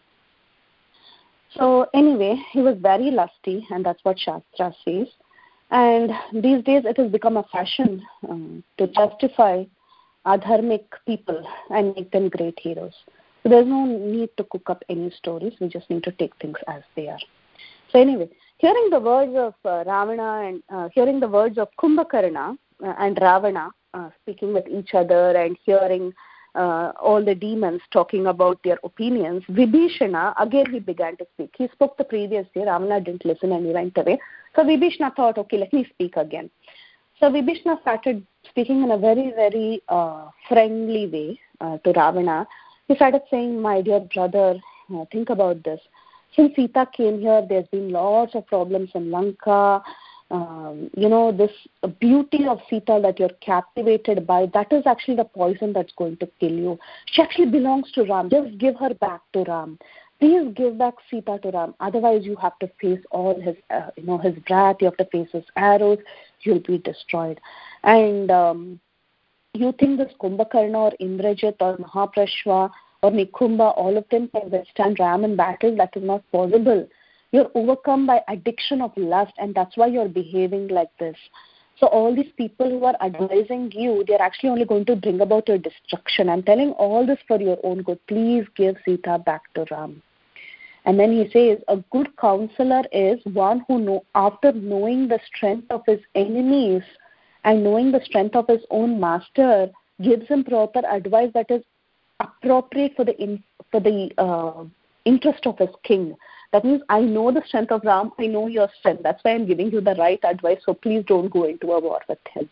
B: So anyway, he was very lusty, and that's what Shastra says. And these days it has become a fashion um, to justify adharmic people and make them great heroes. So there's no need to cook up any stories. We just need to take things as they are. So anyway, hearing the words of uh, Ravana and uh, hearing the words of Kumbhakarna uh, and Ravana uh, speaking with each other and hearing uh, all the demons talking about their opinions, Vibhishana, again he began to speak. He spoke the previous day. Ravana didn't listen and he went away. So Vibhishana thought, okay, let me speak again. So Vibhishana started speaking in a very, very uh, friendly way uh, to Ravana. He started saying, my dear brother, uh, think about this. Since Sita came here, there's been lots of problems in Lanka. Um, you know, this beauty of Sita that you're captivated by, that is actually the poison that's going to kill you. She actually belongs to Ram. Just give her back to Ram. Please give back Sita to Ram. Otherwise, you have to face all his, uh, you know, his wrath. You have to face his arrows. You'll be destroyed. And um, you think this Kumbhakarna or Indrajit or Mahaprashva or Nikumba, all of them can withstand Ram in battle? That is not possible. You're overcome by addiction of lust, and that's why you're behaving like this. So all these people who are advising you, they're actually only going to bring about your destruction. I'm telling all this for your own good. Please give Sita back to Ram. And then he says, a good counselor is one who, know, after knowing the strength of his enemies and knowing the strength of his own master, gives him proper advice that is appropriate for the in, for the uh, interest of his king. That means I know the strength of Ram, I know your strength. That's why I'm giving you the right advice, so please don't go into a war with him.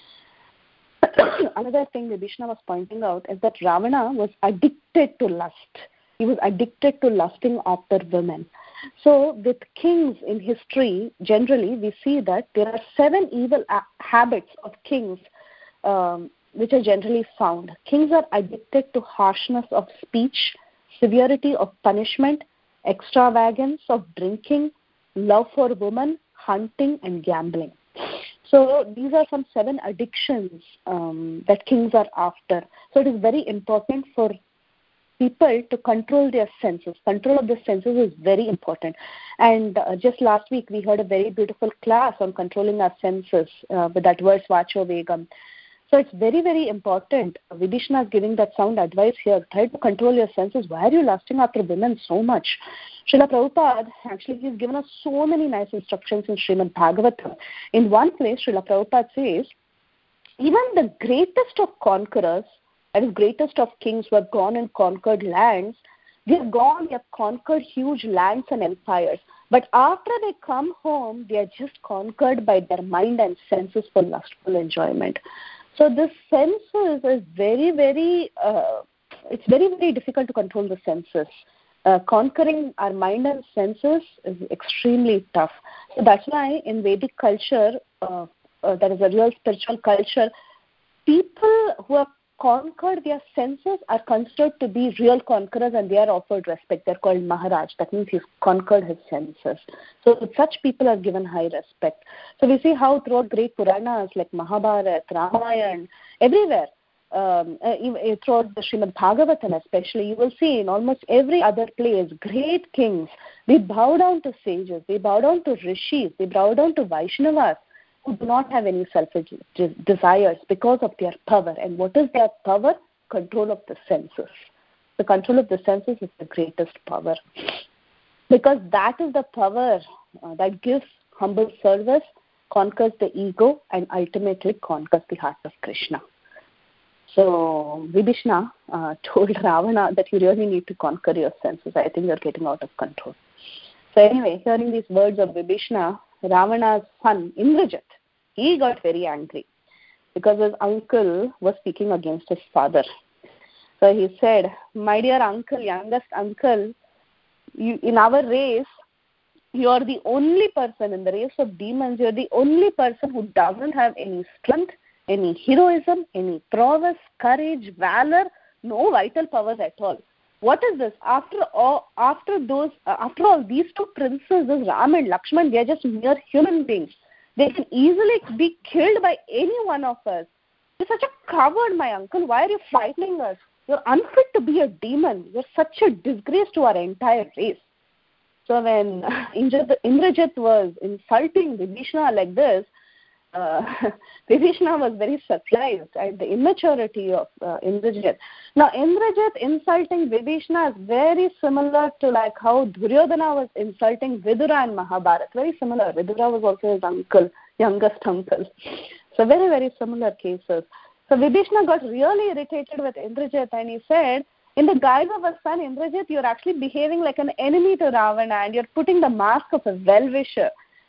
B: Another thing Vibhishana was pointing out is that Ravana was addicted to lust. He was addicted to lusting after women. So with kings in history, generally we see that there are seven evil a- habits of kings um, which are generally found. Kings are addicted to harshness of speech, severity of punishment, extravagance of drinking, love for women, hunting, and gambling. So these are some seven addictions um, that kings are after. So it is very important for people to control their senses. Control of the senses is very important. And uh, just last week we heard a very beautiful class on controlling our senses uh, with that verse Vacho Vegam. So it's very, very important. Vibhishana is giving that sound advice here. Try to control your senses. Why are you lusting after women so much? Srila Prabhupada, actually, he's given us so many nice instructions in Srimad Bhagavatam. In one place, Srila Prabhupada says, even the greatest of conquerors, that is, greatest of kings who have gone and conquered lands, they have gone, they have conquered huge lands and empires. But after they come home, they are just conquered by their mind and senses for lustful enjoyment. So this senses is very, very, uh, it's very, very difficult to control the senses. Uh, conquering our mind and senses is extremely tough. So that's why in Vedic culture, uh, uh, that is a real spiritual culture, people who have conquered their senses are considered to be real conquerors, and they are offered respect. They're called Maharaj. That means he's conquered his senses. So such people are given high respect. So we see how throughout great Puranas like Mahabharata, Ramayana, everywhere, um, uh, throughout the Srimad Bhagavatam especially, you will see in almost every other place, great kings, they bow down to sages, they bow down to rishis, they bow down to Vaishnavas, who do not have any selfish desires because of their power. And what is their power? Control of the senses. The control of the senses is the greatest power, because that is the power uh, that gives humble service, conquers the ego, and ultimately conquers the heart of Krishna. So Vibhishana uh, told Ravana that you really need to conquer your senses. I think you're getting out of control. So anyway, hearing these words of Vibhishana, Ravana's son Indrajit, he got very angry because his uncle was speaking against his father. So he said, my dear uncle, youngest uncle, you, in our race, you are the only person in the race of demons, you are the only person who doesn't have any strength, any heroism, any prowess, courage, valor, no vital powers at all. What is this? After all, after those, uh, after all, these two princes, this Ram and Lakshman, they are just mere human beings. They can easily be killed by any one of us. You're such a coward, my uncle. Why are you frightening us? You're unfit to be a demon. You're such a disgrace to our entire race. So when Indrajit was insulting Vibhishana like this, Uh, Vibhishana was very surprised at the immaturity of uh, Indrajit. Now, Indrajit insulting Vibhishana is very similar to like how Duryodhana was insulting Vidura in Mahabharata. Very similar. Vidura was also his uncle, youngest uncle. So very, very similar cases. So Vibhishana got really irritated with Indrajit, and he said, in the guise of a son, Indrajit, you're actually behaving like an enemy to Ravana, and you're putting the mask of a well-wisher.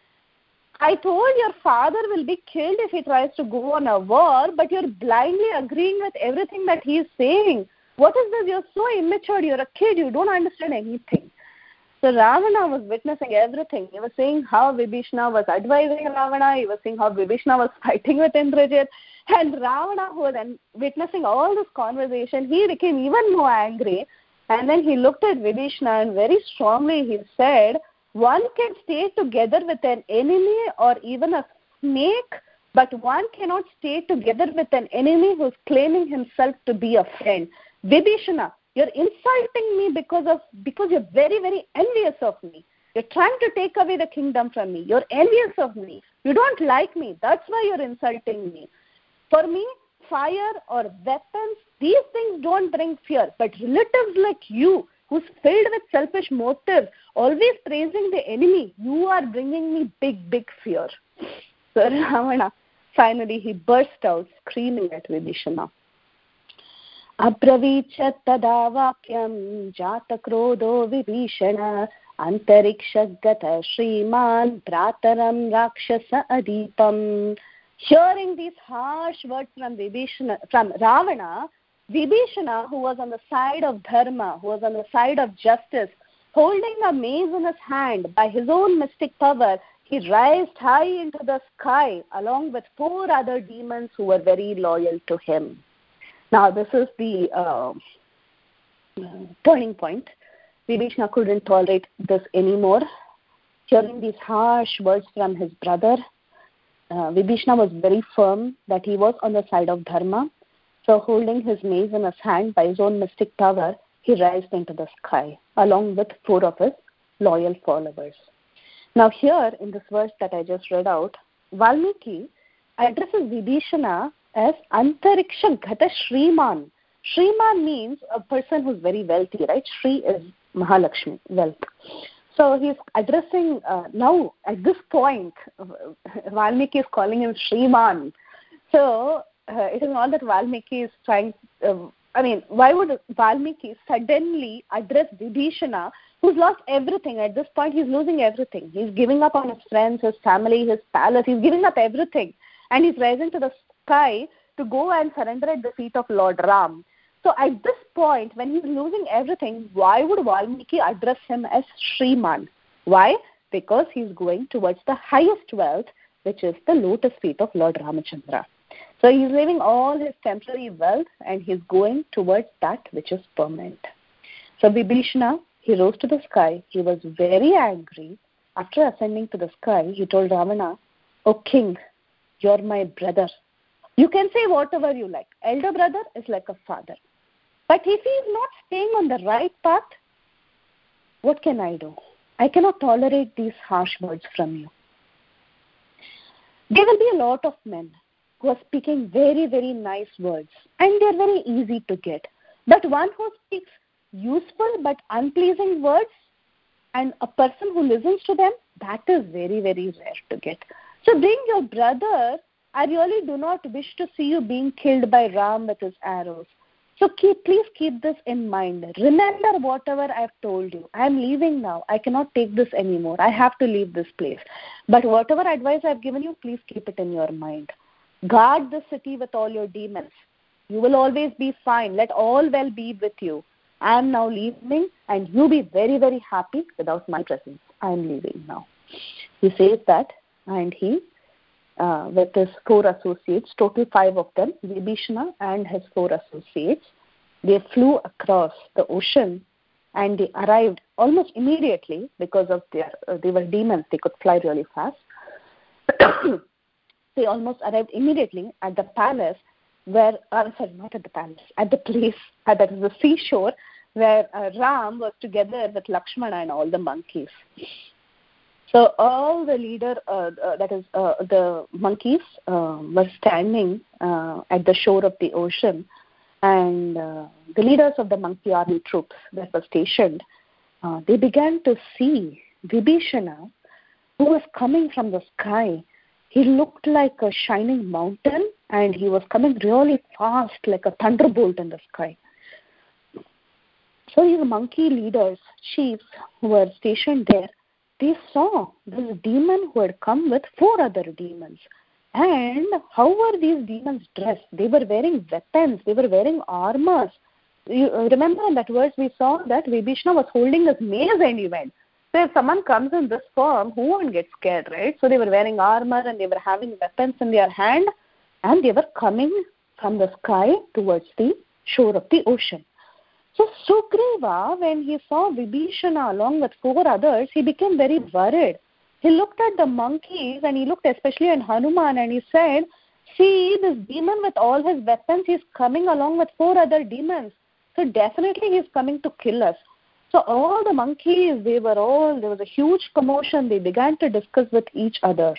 B: I told your father will be killed if he tries to go on a war, but you're blindly agreeing with everything that he's saying. What is this? You're so immature. You're a kid. You don't understand anything. So Ravana was witnessing everything. He was saying how Vibhishana was advising Ravana. He was seeing how Vibhishana was fighting with Indrajit. And Ravana, who was witnessing all this conversation, he became even more angry. And then he looked at Vibhishana and very strongly he said, one can stay together with an enemy or even a snake, but one cannot stay together with an enemy who's claiming himself to be a friend. Vibhishana, you're insulting me because of because you're very, very envious of me. You're trying to take away the kingdom from me. You're envious of me. You don't like me. That's why you're insulting me. For me, fire or weapons, these things don't bring fear. But relatives like you, who's filled with selfish motives, always praising the enemy, you are bringing me big, big fear. So Ravana, finally, he burst out screaming at Vibhishana. Abravichat tada vakyam jata krodho Vibhishana antarikshagata shriman prataram rakshasa adipam. Hearing these harsh words from Vibhishana, from Ravana, Vibhishana, who was on the side of dharma, who was on the side of justice, holding a mace in his hand by his own mystic power, he raised high into the sky along with four other demons who were very loyal to him. Now, this is the uh, turning point. Vibhishana couldn't tolerate this anymore. Hearing these harsh words from his brother, uh, Vibhishana was very firm that he was on the side of dharma. So holding his mace in his hand by his own mystic power, he raised into the sky along with four of his loyal followers. Now here in this verse that I just read out, Valmiki addresses Vibhishana as Antariksha Gata Shriman. Shriman means a person who's very wealthy, right? Shri is Mahalakshmi, wealth. So he's addressing, uh, now at this point, Valmiki is calling him Shriman. So uh, it is not that Valmiki is trying, uh, I mean, why would Valmiki suddenly address Vibhishana who's lost everything. At this point, he's losing everything. He's giving up on his friends, his family, his palace. He's giving up everything. And he's rising to the sky to go and surrender at the feet of Lord Ram. So at this point, when he's losing everything, why would Valmiki address him as Shriman? Why? Because he's going towards the highest wealth, which is the lotus feet of Lord Ramachandra. So he's leaving all his temporary wealth and he's going towards that which is permanent. So Vibhishana, he rose to the sky. He was very angry. After ascending to the sky, he told Ravana, "O king, you're my brother. You can say whatever you like. Elder brother is like a father. But if he is not staying on the right path, what can I do? I cannot tolerate these harsh words from you." There will be a lot of men who are speaking very, very nice words, and they are very easy to get. But one who speaks useful but unpleasing words, and a person who listens to them, that is very, very rare to get. So bring your brother. I really do not wish to see you being killed by Ram with his arrows. So keep, please keep this in mind. Remember whatever I've told you. I am leaving now. I cannot take this anymore. I have to leave this place. But whatever advice I've given you, please keep it in your mind. Guard the city with all your demons. You will always be fine. Let all well be with you. I am now leaving, and you be very, very happy without my presence. I am leaving now. He says that, and he, uh, with his four associates, total five of them, Vibhishana and his four associates, they flew across the ocean, and they arrived almost immediately because of their, uh, they were demons. They could fly really fast. They almost arrived immediately at the palace where, uh, sorry, not at the palace, at the place, uh, that is the seashore, where uh, Ram was together with Lakshmana and all the monkeys. So all the leader, uh, uh, that is uh, the monkeys, uh, were standing uh, at the shore of the ocean, and uh, the leaders of the monkey army troops that were stationed, uh, they began to see Vibhishana, who was coming from the sky. He looked like a shining mountain, and he was coming really fast, like a thunderbolt in the sky. So these monkey leaders, chiefs who were stationed there, they saw this demon who had come with four other demons. And how were these demons dressed? They were wearing weapons. They were wearing armors. You remember in that verse we saw that Vibhishana was holding his mace and event. So if someone comes in this form, who won't get scared, right? So they were wearing armor and they were having weapons in their hand, and they were coming from the sky towards the shore of the ocean. So Sugriva, when he saw Vibhishana along with four others, he became very worried. He looked at the monkeys and he looked especially at Hanuman and he said, "See, this demon with all his weapons, he's coming along with four other demons. So definitely he's coming to kill us." So all the monkeys, they were all, there was a huge commotion. They began to discuss with each other.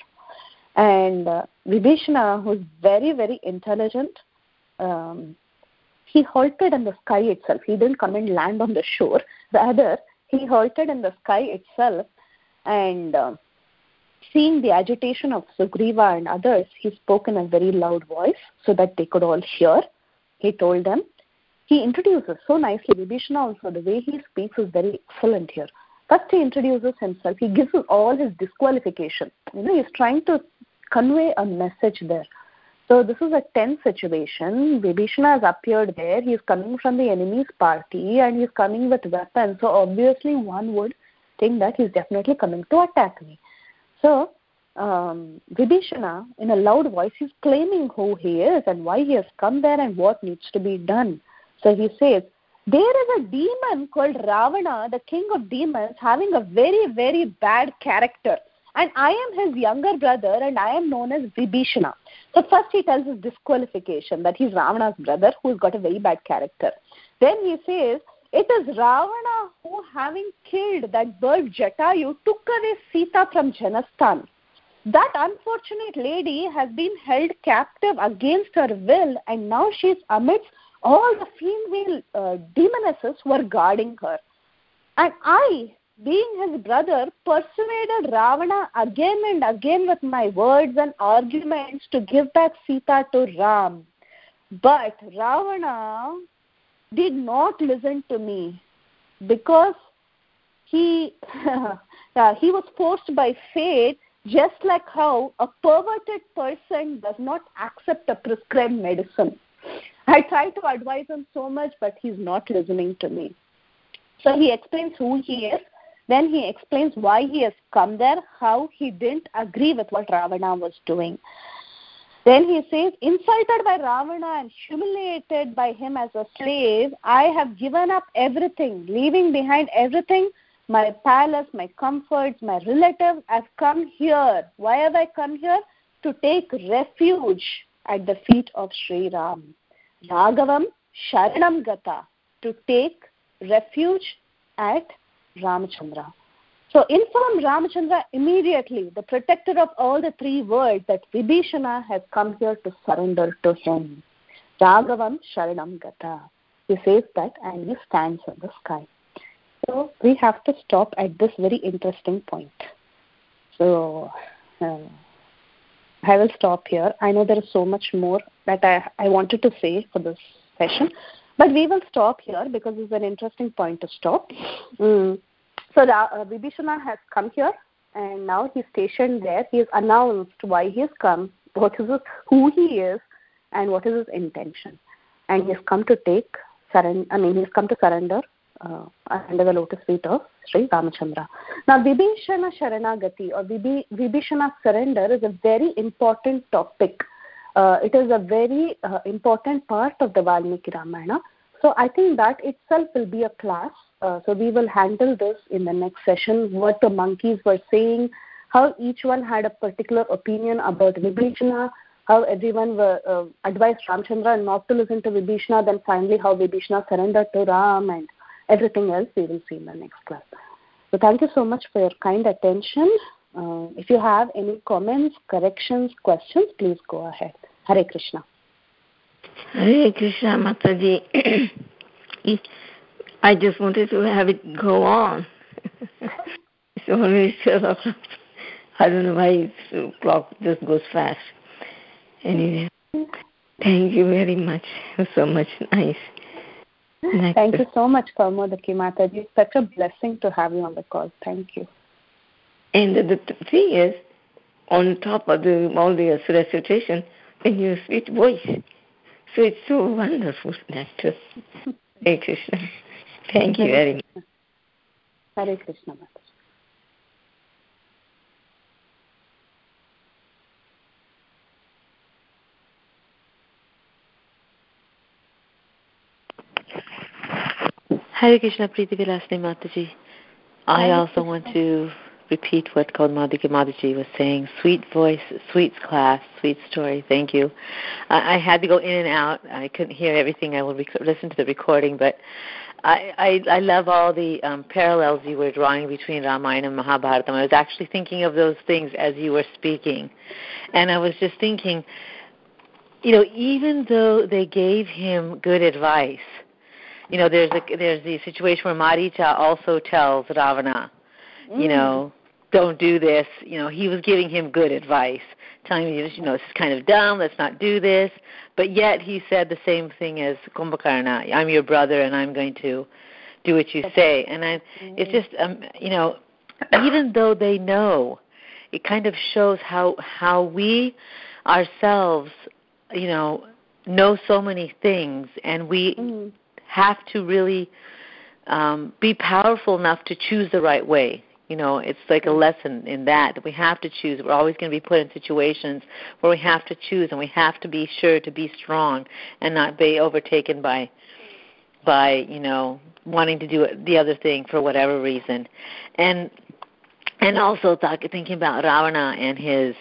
B: And uh, Vibhishana, who's very, very intelligent, um, he halted in the sky itself. He didn't come and land on the shore. Rather, he halted in the sky itself, and uh, seeing the agitation of Sugriva and others, he spoke in a very loud voice so that they could all hear. He told them, he introduces so nicely. Vibhishana also, the way he speaks is very excellent here. First he introduces himself. He gives all his disqualification. You know, he's trying to convey a message there. So this is a tense situation. Vibhishana has appeared there. He is coming from the enemy's party and he is coming with weapons. So obviously one would think that he is definitely coming to attack me. So um, Vibhishana, in a loud voice, he is claiming who he is and why he has come there and what needs to be done. So he says, there is a demon called Ravana, the king of demons, having a very, very bad character. And I am his younger brother and I am known as Vibhishana. So first he tells his disqualification that he's Ravana's brother who's got a very bad character. Then he says, it is Ravana who, having killed that bird Jatayu, took away Sita from Janasthan. That unfortunate lady has been held captive against her will, and now she is amidst all the female uh, demonesses who are guarding her. And I, being his brother, persuaded Ravana again and again with my words and arguments to give back Sita to Ram. But Ravana did not listen to me because he uh, he was forced by fate, just like how a perverted person does not accept a prescribed medicine. I try to advise him so much, but he's not listening to me. So he explains who he is. Then he explains why he has come there, how he didn't agree with what Ravana was doing. Then he says, insulted by Ravana and humiliated by him as a slave, I have given up everything, leaving behind everything, my palace, my comforts, my relatives. I've come here. Why have I come here? To take refuge at the feet of Sri Ram. Raghavam Sharanam Gata, to take refuge at Ramachandra. So inform Ramachandra immediately, the protector of all the three worlds, that Vibhishana has come here to surrender to him. Raghavam Sharanam Gata. He says that and he stands in the sky. So we have to stop at this very interesting point. So uh, I will stop here. I know there is so much more that I, I wanted to say for this session, but we will stop here because it's an interesting point to stop. Mm. So uh, Vibhishana has come here, and now he's stationed there. He has announced why he has come, what is his, who he is, and what is his intention. And he's come to take surrender. I mean, he's come to surrender uh, under the lotus feet of Sri Ramachandra. Now, Vibhishana Sharanagati or Vibhishana surrender is a very important topic. Uh, it is a very uh, important part of the Valmiki Ramayana. So I think that itself will be a class. Uh, so we will handle this in the next session, what the monkeys were saying, how each one had a particular opinion about Vibhishana, how everyone were, uh, advised Ramchandra not to listen to Vibhishana, then finally how Vibhishana surrendered to Ram, and everything else we will see in the next class. So thank you so much for your kind attention. Uh, if you have any comments, corrections, questions, please go ahead. Hare Krishna.
C: Hare Krishna, Mataji. I just wanted to have it go on. It's always twelve o'clock. I don't know why the clock just goes fast. Anyway, thank you very much. It was so much nice. nice.
B: Thank you so much, Kaumudiki Mataji. It's such a blessing to have you on the call. Thank you.
C: And the, the thing is, on top of the, all the recitation, and your sweet voice. So it's so wonderful, Doctor. Hare Krishna. Thank you very much.
B: Hare Krishna.
D: Hare Krishna, Preeti Vilasini Mataji. I also want to repeat what Kaumudiki Mataji was saying. Sweet voice, sweet class, sweet story. Thank you. I, I had to go in and out. I couldn't hear everything. I will rec- listen to the recording, but I, I, I love all the um, parallels you were drawing between Ramayana and Mahabharata. I was actually thinking of those things as you were speaking. And I was just thinking, you know, even though they gave him good advice, you know, there's a, there's the situation where Maricha also tells Ravana, mm. you know, don't do this. You know, he was giving him good advice, telling him, you know, this is kind of dumb, let's not do this. But yet he said the same thing as Kumbhakarna, I'm your brother and I'm going to do what you say. And I, it's just, um, you know, even though they know, it kind of shows how how we ourselves, you know, know so many things, and we mm. have to really um, be powerful enough to choose the right way. You know, it's like a lesson in that, that we have to choose. We're always going to be put in situations where we have to choose, and we have to be sure to be strong and not be overtaken by, by you know, wanting to do the other thing for whatever reason. And and also talk, thinking about Ravana and his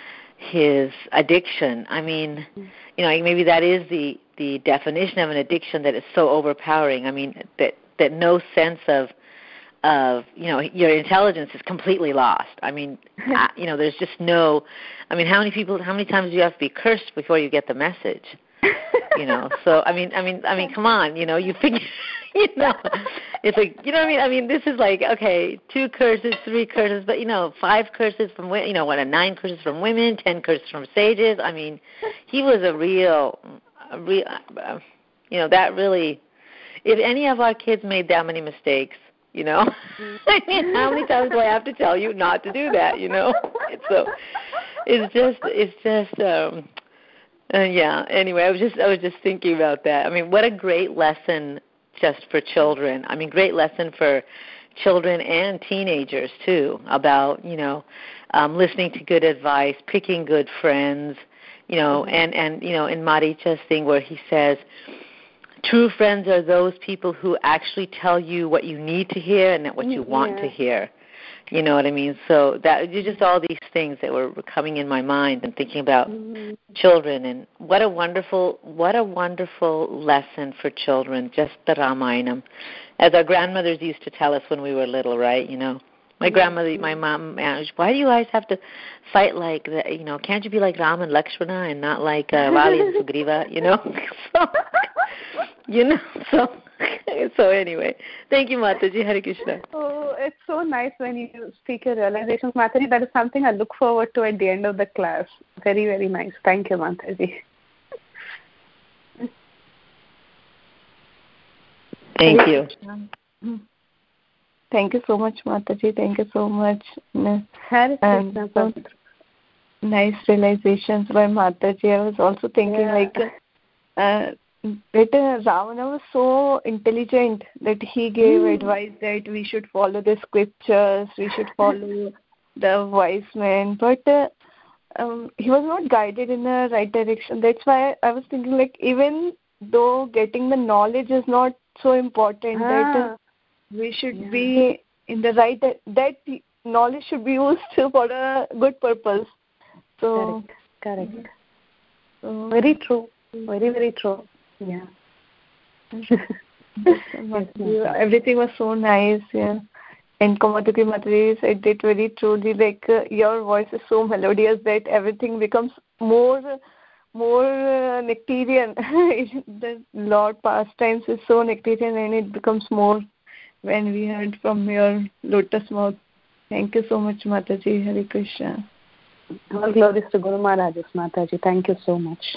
D: his addiction. I mean, you know, maybe that is the, the definition of an addiction, that is so overpowering. I mean, that that no sense of of, you know, your intelligence is completely lost. I mean, I, you know, there's just no, I mean, how many people, how many times do you have to be cursed before you get the message? You know, so, I mean, I mean, I mean, come on, you know, you figure, you know, it's like, you know what I mean? I mean, this is like, okay, two curses, three curses, but, you know, five curses from, you know, what, a nine curses from women, ten curses from sages. I mean, he was a real, a real, uh, you know, that really, if any of our kids made that many mistakes, you know. I mean, how many times do I have to tell you not to do that, you know? So it's just, it's just, um, uh, yeah. Anyway, I was just, I was just thinking about that. I mean, what a great lesson just for children. I mean, great lesson for children and teenagers too, about, you know, um, listening to good advice, picking good friends, you know, mm-hmm. and, and, you know, in Maricha's thing where he says, true friends are those people who actually tell you what you need to hear and not what you want yeah. to hear. You know what I mean? So that just all these things that were coming in my mind and thinking about mm-hmm. children, and what a wonderful, what a wonderful lesson for children, just the Ramayanam. As our grandmothers used to tell us when we were little, right? You know, my mm-hmm. grandmother, my mom, why do you guys have to fight like that? You know, can't you be like Ram and Lakshmana and not like uh, Vali and Sugriva? You know, so, you know, so. So anyway, thank you, Mataji. Hare Krishna.
B: Oh, it's so nice when you speak your realizations, Mataji. That is something I look forward to at the end of the class. Very, very nice. Thank you, Mataji.
D: Thank you.
A: Thank you so much, Mataji. Thank you so much.
B: Hare Krishna.
A: So nice realizations by Mataji. I was also thinking yeah. like. Uh, That uh, Ravana was so intelligent that he gave mm. advice that we should follow the scriptures, we should follow the wise men, but uh, um, he was not guided in the right direction. That's why I was thinking, like, even though getting the knowledge is not so important, ah. that uh, we should yeah. be in the right, that knowledge should be used for a good purpose. So
B: correct, correct. So, very true, very very true. Yeah.
A: Everything was so nice, yeah. And Kaumudiki Mataji said it very truly, like uh, your voice is so melodious that everything becomes more more uh, nectarian. The Lord pastimes is so nectarian and it becomes more when we heard from your lotus mouth. Thank you so much, Mataji. Hare Krishna.
B: All glories to Guru Maharaj, Mataji. Thank you so much.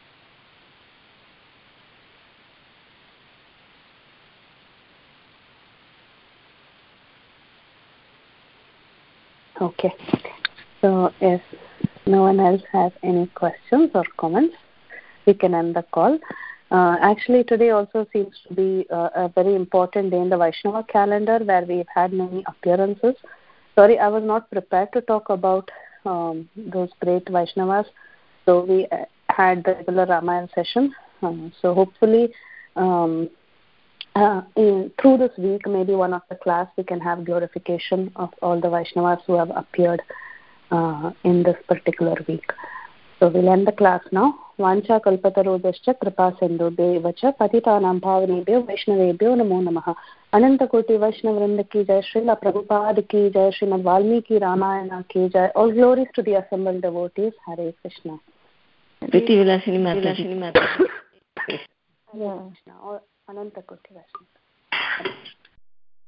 B: Okay, so if no one else has any questions or comments, we can end the call. Uh, actually, today also seems to be uh, a very important day in the Vaishnava calendar where we've had many appearances. Sorry, I was not prepared to talk about um, those great Vaishnavas. So we uh, had the regular Ramayana session. Um, so hopefully, um, Uh, in, through this week, maybe one of the class, we can have glorification of all the Vaishnavas who have appeared uh, in this particular week. So we'll end the class now. Vancha kalpatarudascha kripa sindhubhyo vacha patitanam bhavanebhyo vaishnavebhyo namo namaha. Ananta koti Vaishnavrinda ki jai, Srila Prabhupada ki jai, Srimad Valmiki Ramayana ki jai. All glories to the assembled devotees. Hare Krishna.
C: Priti Vilasini Mataji.
B: Hare Krishna. Ananta Koti Vaishnava.